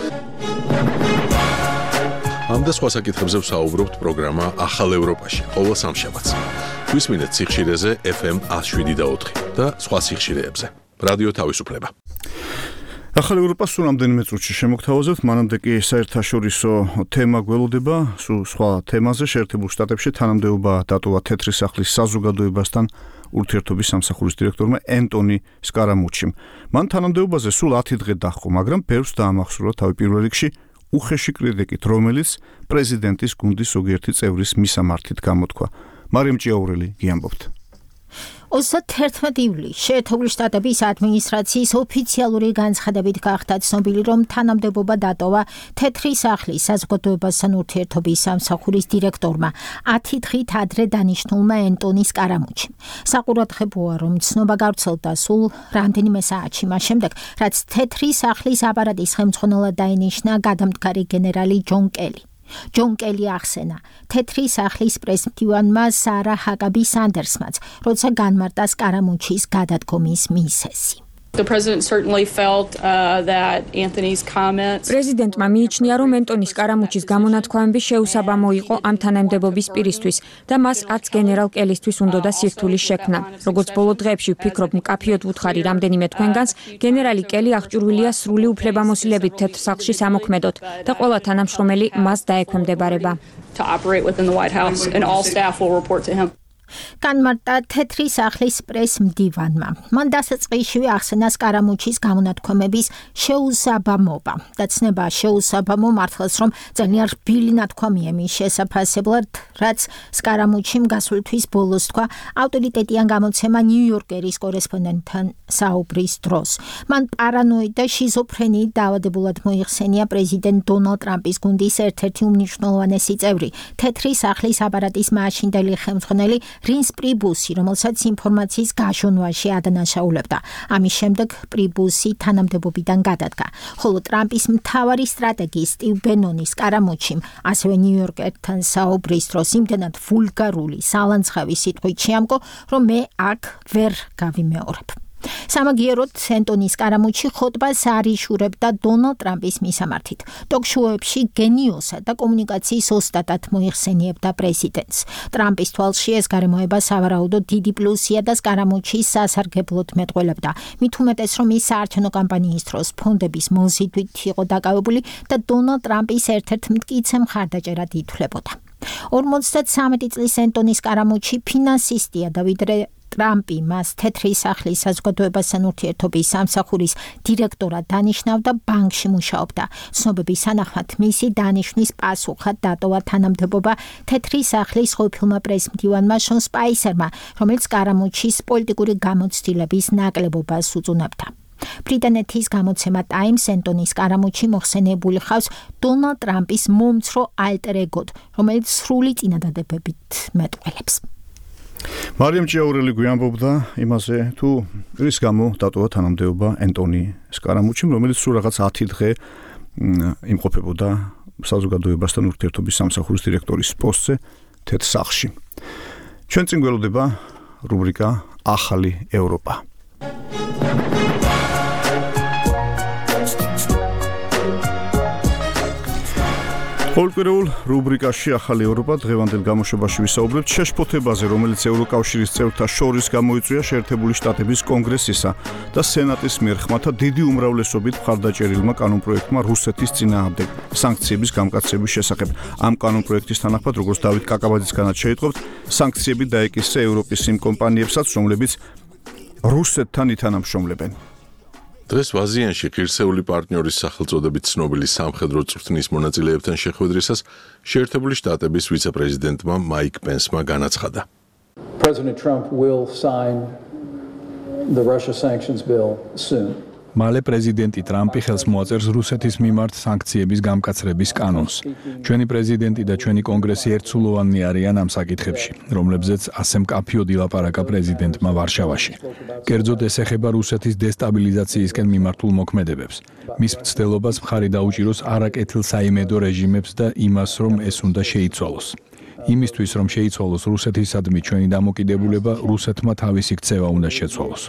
ამ და სხვა საკითხებზე ვსაუბრობთ პროგრამა ახალ ევროპაში, ყოველ სამშაბათს. გვისმინეთ სიხშირეზე FM 107.4 და სხვა სიხშირეებზე. რადიო თავისუფლება. ახალ ევროპას სულ რამდენიმე წუთში შემოგთავაზებთ, მანამდე კი საერთაშორისო თემა გველოდება, სულ სხვა თემაზე. შეერთებულ შტატებში თანამდებობა დატოვა თეთრი სახლის საზოგადოებასთან ურთიერთობის სამსახურის დირექტორმა ენტონი სკარამუჩიმ. მან თანამდებობაზე სულ 10 დღე დაჰყო, მაგრამ ბევრს დაამახსოვრა თავი პირველ რიგში უხეში კრიტიკით, რომელიც პრეზიდენტის გუნდის ზოგიერთი წევრის მისამართით გამოთქვა. მარიამ ჭიაურელი გიამბობთ. 31 ივლისს შეერთებული შტატების ადმინისტრაციის ოფიციალური განცხადებით გახდა ცნობილი, რომ თანამდებობა დატოვა თეთრი სახლის საზოგადოებასთან ურთიერთობის სამსახურის დირექტორმა 10 დღით ადრე დანიშნულმა ენტონი სკარამუჩიმ. საყურადღებოა, რომ ცნობა გავრცელდა სულ რამდენიმე საათში მას შემდეგ, რაც თეთრი სახლის აპარატის ხელმძღვანელად დაინიშნა გადამდგარი გენერალი ჯონ კელი. ჯონ კელი ახსენა თეთრი სახლის პრეზიდენტმა სარა ჰაკაბი სანდერსმაც, როცა განმარტა სკარამუჩის გადადგომის მიზეზი. The president certainly felt that Anthony's comments პრეზიდენტმა მიიჩნია, რომ ენტონი სკარამუჩის გამონათქვამები შეუსაბამო იყო ამ თანამდებობის პირისთვის და მას არც გენერალ კელისთვის უნდოდა სირთულის შექმნა. როგორც ბოლო დღეებში ვფიქრობ, მკაფიოდ ვუთხარი რამდენიმე თქვენგანს, გენერალი კელი აღჭურვილია სრული უფლებამოსილებით თეთრ სახლში სამოქმედოდ და ყველა თანამშრომელი მას დაექვემდებარება. to operate within the White House and all staff will report to him. განმარტა თეთრი სახლის პრეს-მდივანმა. მან დასაწყისშივე ახსენა სკარამუჩის გამონათქვამების შეუსაბამობა და ცნება შეუსაბამო მართლაც, რომ ძალიან რბილი ნათქვამია მის შესაფასებლად, რაც სკარამუჩიმ გასული თვის ბოლოს თქვა ავტორიტეტიან გამოცემა ნიუ-იორკერის კორესპონდენტთან საუბრის დროს. მან პარანოიდ და შიზოფრენიით დაავადებულად მოიხსენია პრეზიდენტ დონალდ ტრამპის გუნდის ერთ-ერთი უმნიშვნელოვანესი წევრი, თეთრი სახლის აპარატის მაშინდელი ხელმძღვანელი რინს პრიბუსი, რომელსაც ინფორმაციის გაშონვაში ადანაშაულებდა. ამის შემდეგ პრიბუსი თანამდებობიდან გადადგა. ხოლო ტრამპის მთავარი სტრატეგი სტივ ბენონი სკარამუჩიმ ასევე ნიუ-იორკერთან საუბრის დროს იმდენად ვულგარული სალანძღავი სიტყვით შეამკო, რომ მე აქ ვერ გავიმეორებ. სამაგიეროდ ენტონი სკარამუჩი ხოტბას არ იშურებდა დონალდ ტრამპის მისამართით. ტოქ-შოუებში გენიოსად და კომუნიკაციის ოსტატად მოიხსენიებდა პრეზიდენტს. ტრამპის თვალში ეს გარემოება სავარაუდოდ დიდი პლუსია და სკარამუჩის სასარგებლოდ მეტყველებდა. მით უმეტეს, რომ ის საარჩევნო კამპანიის დროს ფონდების მოზიდვით იყო დაკავებული და დონალდ ტრამპის ერთ-ერთ მტკიცე მხარდაჭერად ითვლებოდა. 53 წლის ენტონი სკარამუჩი ფინანსისტია და ვიდრე ტრამპი მას თეთრი სახლის საზოგადოებასთან ურთიერთობის სამსახურის დირექტორად დანიშნავდა, ბანკში მუშაობდა. ცნობების თანახმად მისი დანიშვნის პასუხად დატოვა თანამდებობა თეთრი სახლის ყოფილმა პრესმდივანმა შონ სპაისერმა, რომელიც კარამუჩის პოლიტიკური გამოცდილების ნაკლებობას უწუნებდა. ბრიტანეთის გამოცემა Times ენტონის კარამუჩი მოხსენებული ხავს დონალდ ტრამპის მომცრო ალტერ ეგოდ, რომელიც სრული წინადადებებით მეტყველებს. მარიამ ჭიაურელი გვიამბობდა იმაზე, თუ რის გამო დატოვა თანამდებობა ენტონი კარამუჩიმ, რომელიც სულ რაღაც 10 დღე იმყოფებოდა საზოგადოებასთან ურთიერთობის სამსახურის დირექტორის პოსტზე თეთრ სახლში. ჩვენ წინ გველოდება რუბრიკა ახალი ევროპა. ყოველკვირეულ რუბრიკაში ახალი ევროპა დღევანდელ გამოშვებაში ვისაუბრებთ შეშფოთებაზე, რომელიც ევროკავშირის წევრთა შორის გამოიწვია შეერთებული შტატების კონგრესისა და სენატის მიერ ხმათა დიდი უმრავლესობით მხარდაჭერილმა კანონპროექტმა რუსეთის წინააღმდეგ სანქციების გამკაცების შესახებ. ამ კანონპროექტის თანახმად, როგორც დავით კაკაბაძისგანაც შეიტყობთ, სანქციები დაეკისრა ევროპის იმ კომპანიებსაც, რომლებიც რუსეთთან ითანამშრომლებენ. დღეს ვაზიანში ღირსეული პარტნიორის სახელწოდებით ცნობილი სამხედრო წვრთნის მონაწილეებთან შეხვედრისას შეერთებული შტატების ვიცე-პრეზიდენტმა მაიკ პენსმა განაცხადა. President Trump will sign the Russia sanctions bill soon. მალე პრეზიდენტი ტრამპი ხელს მოაწერს რუსეთის მიმართ სანქციების გამკაცრების კანონს. ჩვენი პრეზიდენტი და ჩვენი კონგრესი ერთსულოვანი არიან ამ საკითხებში, რომლებზეც ასე მკაფიოდ ილაპარაკა პრეზიდენტმა ვარშავაში. კერძოდ ეს ეხება რუსეთის დესტაბილიზაციისკენ მიმართულ მოქმედებებს. მის მცდელობას მხარი დაუჭიროს არაკეთილ საიმედო რეჟიმებს და იმას, რომ ეს უნდა შეიცვალოს. იმისთვის, რომ შეიცვალოს რუსეთისადმი ჩვენი დამოკიდებულება, რუსეთმა თავისი ქცევა უნდა შეცვალოს.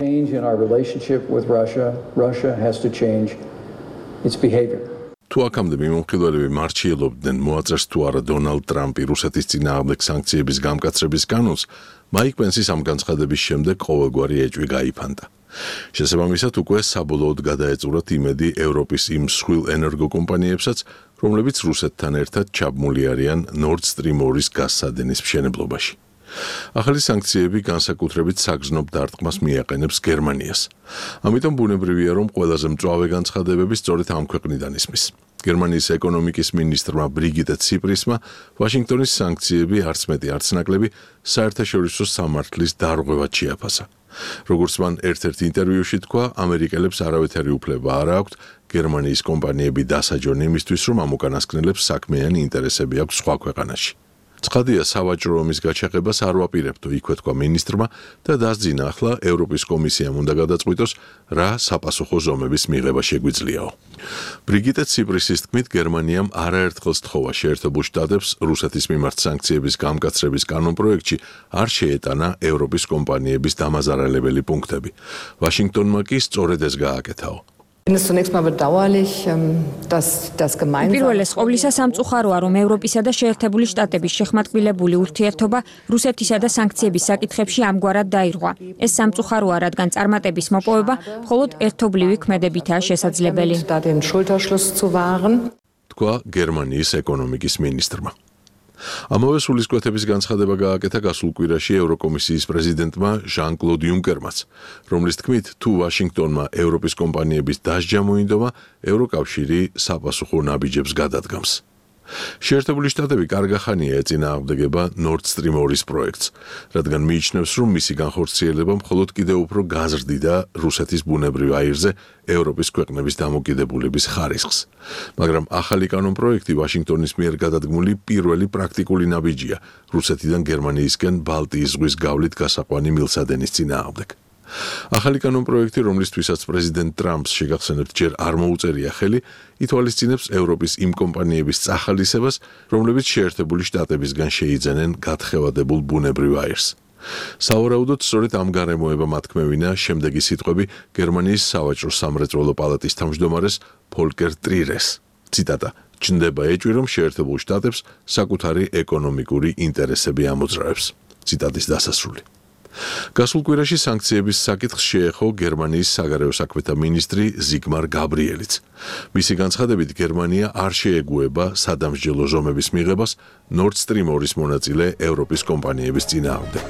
თუ აქამდე მიმოხილველები მარჩიელობდნენ მოაწერს თუ არა დონალდ ტრამპი რუსეთის წინააღმდეგ სანქციების გამკაცრების კანონს, მაიკ პენსის ამ განცხადების შემდეგ ყოველგვარი ეჭვი გაიფანტა. შესაბამისად, უკვე საბოლოოდ გადაეწურათ იმედი ევროპის იმ მსხვილ ენერგოკომპანიებსაც, რომლებიც რუსეთთან ერთად ჩაბმული არიან Nord Stream 2-ის გაზსადენის მშენებლობაში. ახალი სანქციები განსაკუთრებით საგზნობ დარტყმას მიაყენებს გერმანიას. ამიტომ ბუნებრივია, რომ ყველაზე მწვავე განცხადებები სწორედ ამ ქვეყნიდან ისმის. გერმანიის ეკონომიკის მინისტრმა ბრიგიტე ციპრისმა ვაშინგტონის სანქციები არც მეტი არც ნაკლები საერთაშორისო სამართლის დარღვევად შეაფასა. როგორც მან ერთ-ერთ ინტერვიუში თქვა, ამერიკელებს არავითარი უფლება არ აქვთ გერმანიის კომპანიები დასაჯონ იმისთვის, რომ ამ უკანასკნელებს საქმეიანი ინტერესები აქვს სხვა ქვეყანაში. ცხადია, სავაჭრო ომის გაჩაღებას არ ვაპირებდო, იქვე თქვა მინისტრმა და დასძინა, ახლა ევროპის კომისიამ უნდა გადაწყვიტოს, რა საპასუხო ზომების მიღება შეგვიძლიაო. ბრიგიტე ციპრისის თქმით, გერმანიამ არაერთხელ სთხოვა შეერთებულ შტატებს რუსეთის მიმართ სანქციების გამკაცრების კანონპროექტში არ შეეტანა ევროპის კომპანიების დამაზარალებელი პუნქტები. ვაშინგტონმა კი სწორედ ეს გააკეთაო. პირველეს ყოვლისა სამწუხაროა, რომ ევროპისა და შეერთებული შტატების შეხმატკბილებული ურთიერთობა რუსეთისა და სანქციების საკითხებში ამგვარად დაირღვა. ეს სამწუხაროა, რადგან წარმატების მოპოვება მხოლოდ ერთობლივი ქმედებითაა შესაძლებელი. თქვა გერმანიის ეკონომიკის მინისტრმა. ამავე სულისკვეთების განცხადება გააკეთა გასულ კვირაში ევროკომისიის პრეზიდენტმა ჟან-კლოდ იუნკერმაც, რომლის თქმით, თუ ვაშინგტონმა ევროპის კომპანიების დასჯა მოინდომა, ევროკავშირი საპასუხო ნაბიჯებს გადადგამს. შეერთებული შტატები კარგახანია ეწინააღმდეგება Nord Stream 2-ის პროექტს, რადგან მიიჩნევს, რომ მისი განხორციელება მხოლოდ კიდევ უფრო გაზრდიდა რუსეთის ბუნებრივ აირზე ევროპის ქვეყნების დამოკიდებულების ხარისხს. მაგრამ ახალი კანონპროექტი ვაშინგტონის მიერ გადადგმული პირველი პრაქტიკული ნაბიჯია რუსეთიდან გერმანიისკენ ბალტიის ზღვის გავლით გასაყვანი მილსადენის წინააღმდეგ. ახალი კანონპროექტი, რომლისთვისაც პრეზიდენტ ტრამპს შეგახსენებთ ჯერ არ მოუწერია ხელი, ითვალისწინებს ევროპის იმ კომპანიების წახალისებას, რომლებიც შეერთებული შტატებისგან შეიძენენ გათხევადებულ ბუნებრივ აირს. სავარაუდოდ სწორედ ამ გარემოებამ ათქმევინა შემდეგი სიტყვები გერმანიის სავაჭრო სამრეწველო პალატის თავმჯდომარეს ფოლკერ ტრირეს. ციტატა: "ჩნდება ეჭვი, რომ შეერთებულ შტატებს საკუთარი ეკონომიკური ინტერესები ამოძრავებს." ციტატის დასასრული. გასულ კვირაში სანქციების საკითხს შეეხო გერმანიის საგარეო საქმეთა მინისტრი ზიგმარ გაბრიელიც. მისი განცხადებით, გერმანია არ შეეგუება სადამსჯელო ზომების მიღებას Nord Stream 2-ის მონაწილე ევროპის კომპანიების წინააღმდეგ.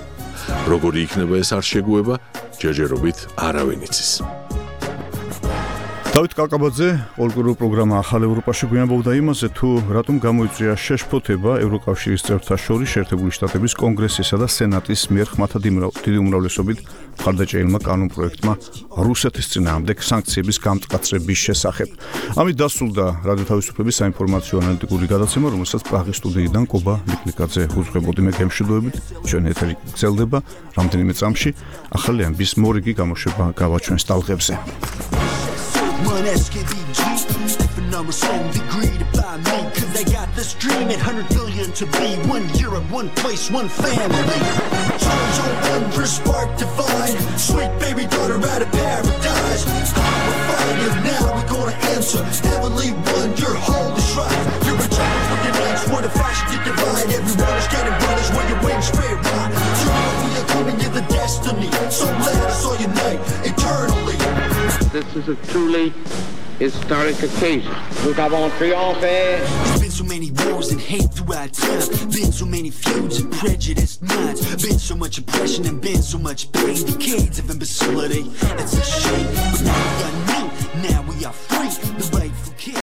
როგორი იქნება ეს არ შეგუება, ჯერჯერობით არავინ იცის. დავით კაკაბაძე, პოლიტიკური პროგრამა ახალ ევროპაში გვიამბობდა იმაზე, თუ რატომ გამოიწვია შეშფოთება ევროკავშირის წევრთა შორის შეერთებული შტატების კონგრესისა და სენატის მიერ ხმათა დიდი უმრავლესობით მხარდაჭერილმა კანონპროექტმა რუსეთის წინააღმდეგ სანქციების გამტკაცრების შესახებ. ამით დასრულდა რადიო თავისუფლების საინფორმაციო ანალიტიკური გადაცემა, რომელსაც პრაღის სტუდიიდან კობა ლიკლიკაძე უძღვებოდი. მე გემშვიდობებით, ჩვენი ეთერი გრძელდება რამდენიმე წამში. ახალი ამბის მორიგი გამოშვება გავაჩვენს ტალღებზე. One SKBG, different numbers, same degree to buy me, cause they got this dream at 100 billion to be one Europe, one place, one family. Change your wonder, spark divine, sweet baby daughter out of paradise. We're fighting now, we're gonna answer, heavenly wonder, holy shrine. You're a child with your legs, what a fashion you divine. Everyone is getting punished when your wings straight right. You know we are coming, you're the destiny, so let us all unite eternally. This is a truly historic occasion. Nous avons triomphé. There's been so many wars and hate throughout time. Been so many feuds and prejudiced minds. Been so much oppression and been so much pain. Decades of imbecility. It's a shame, but now we got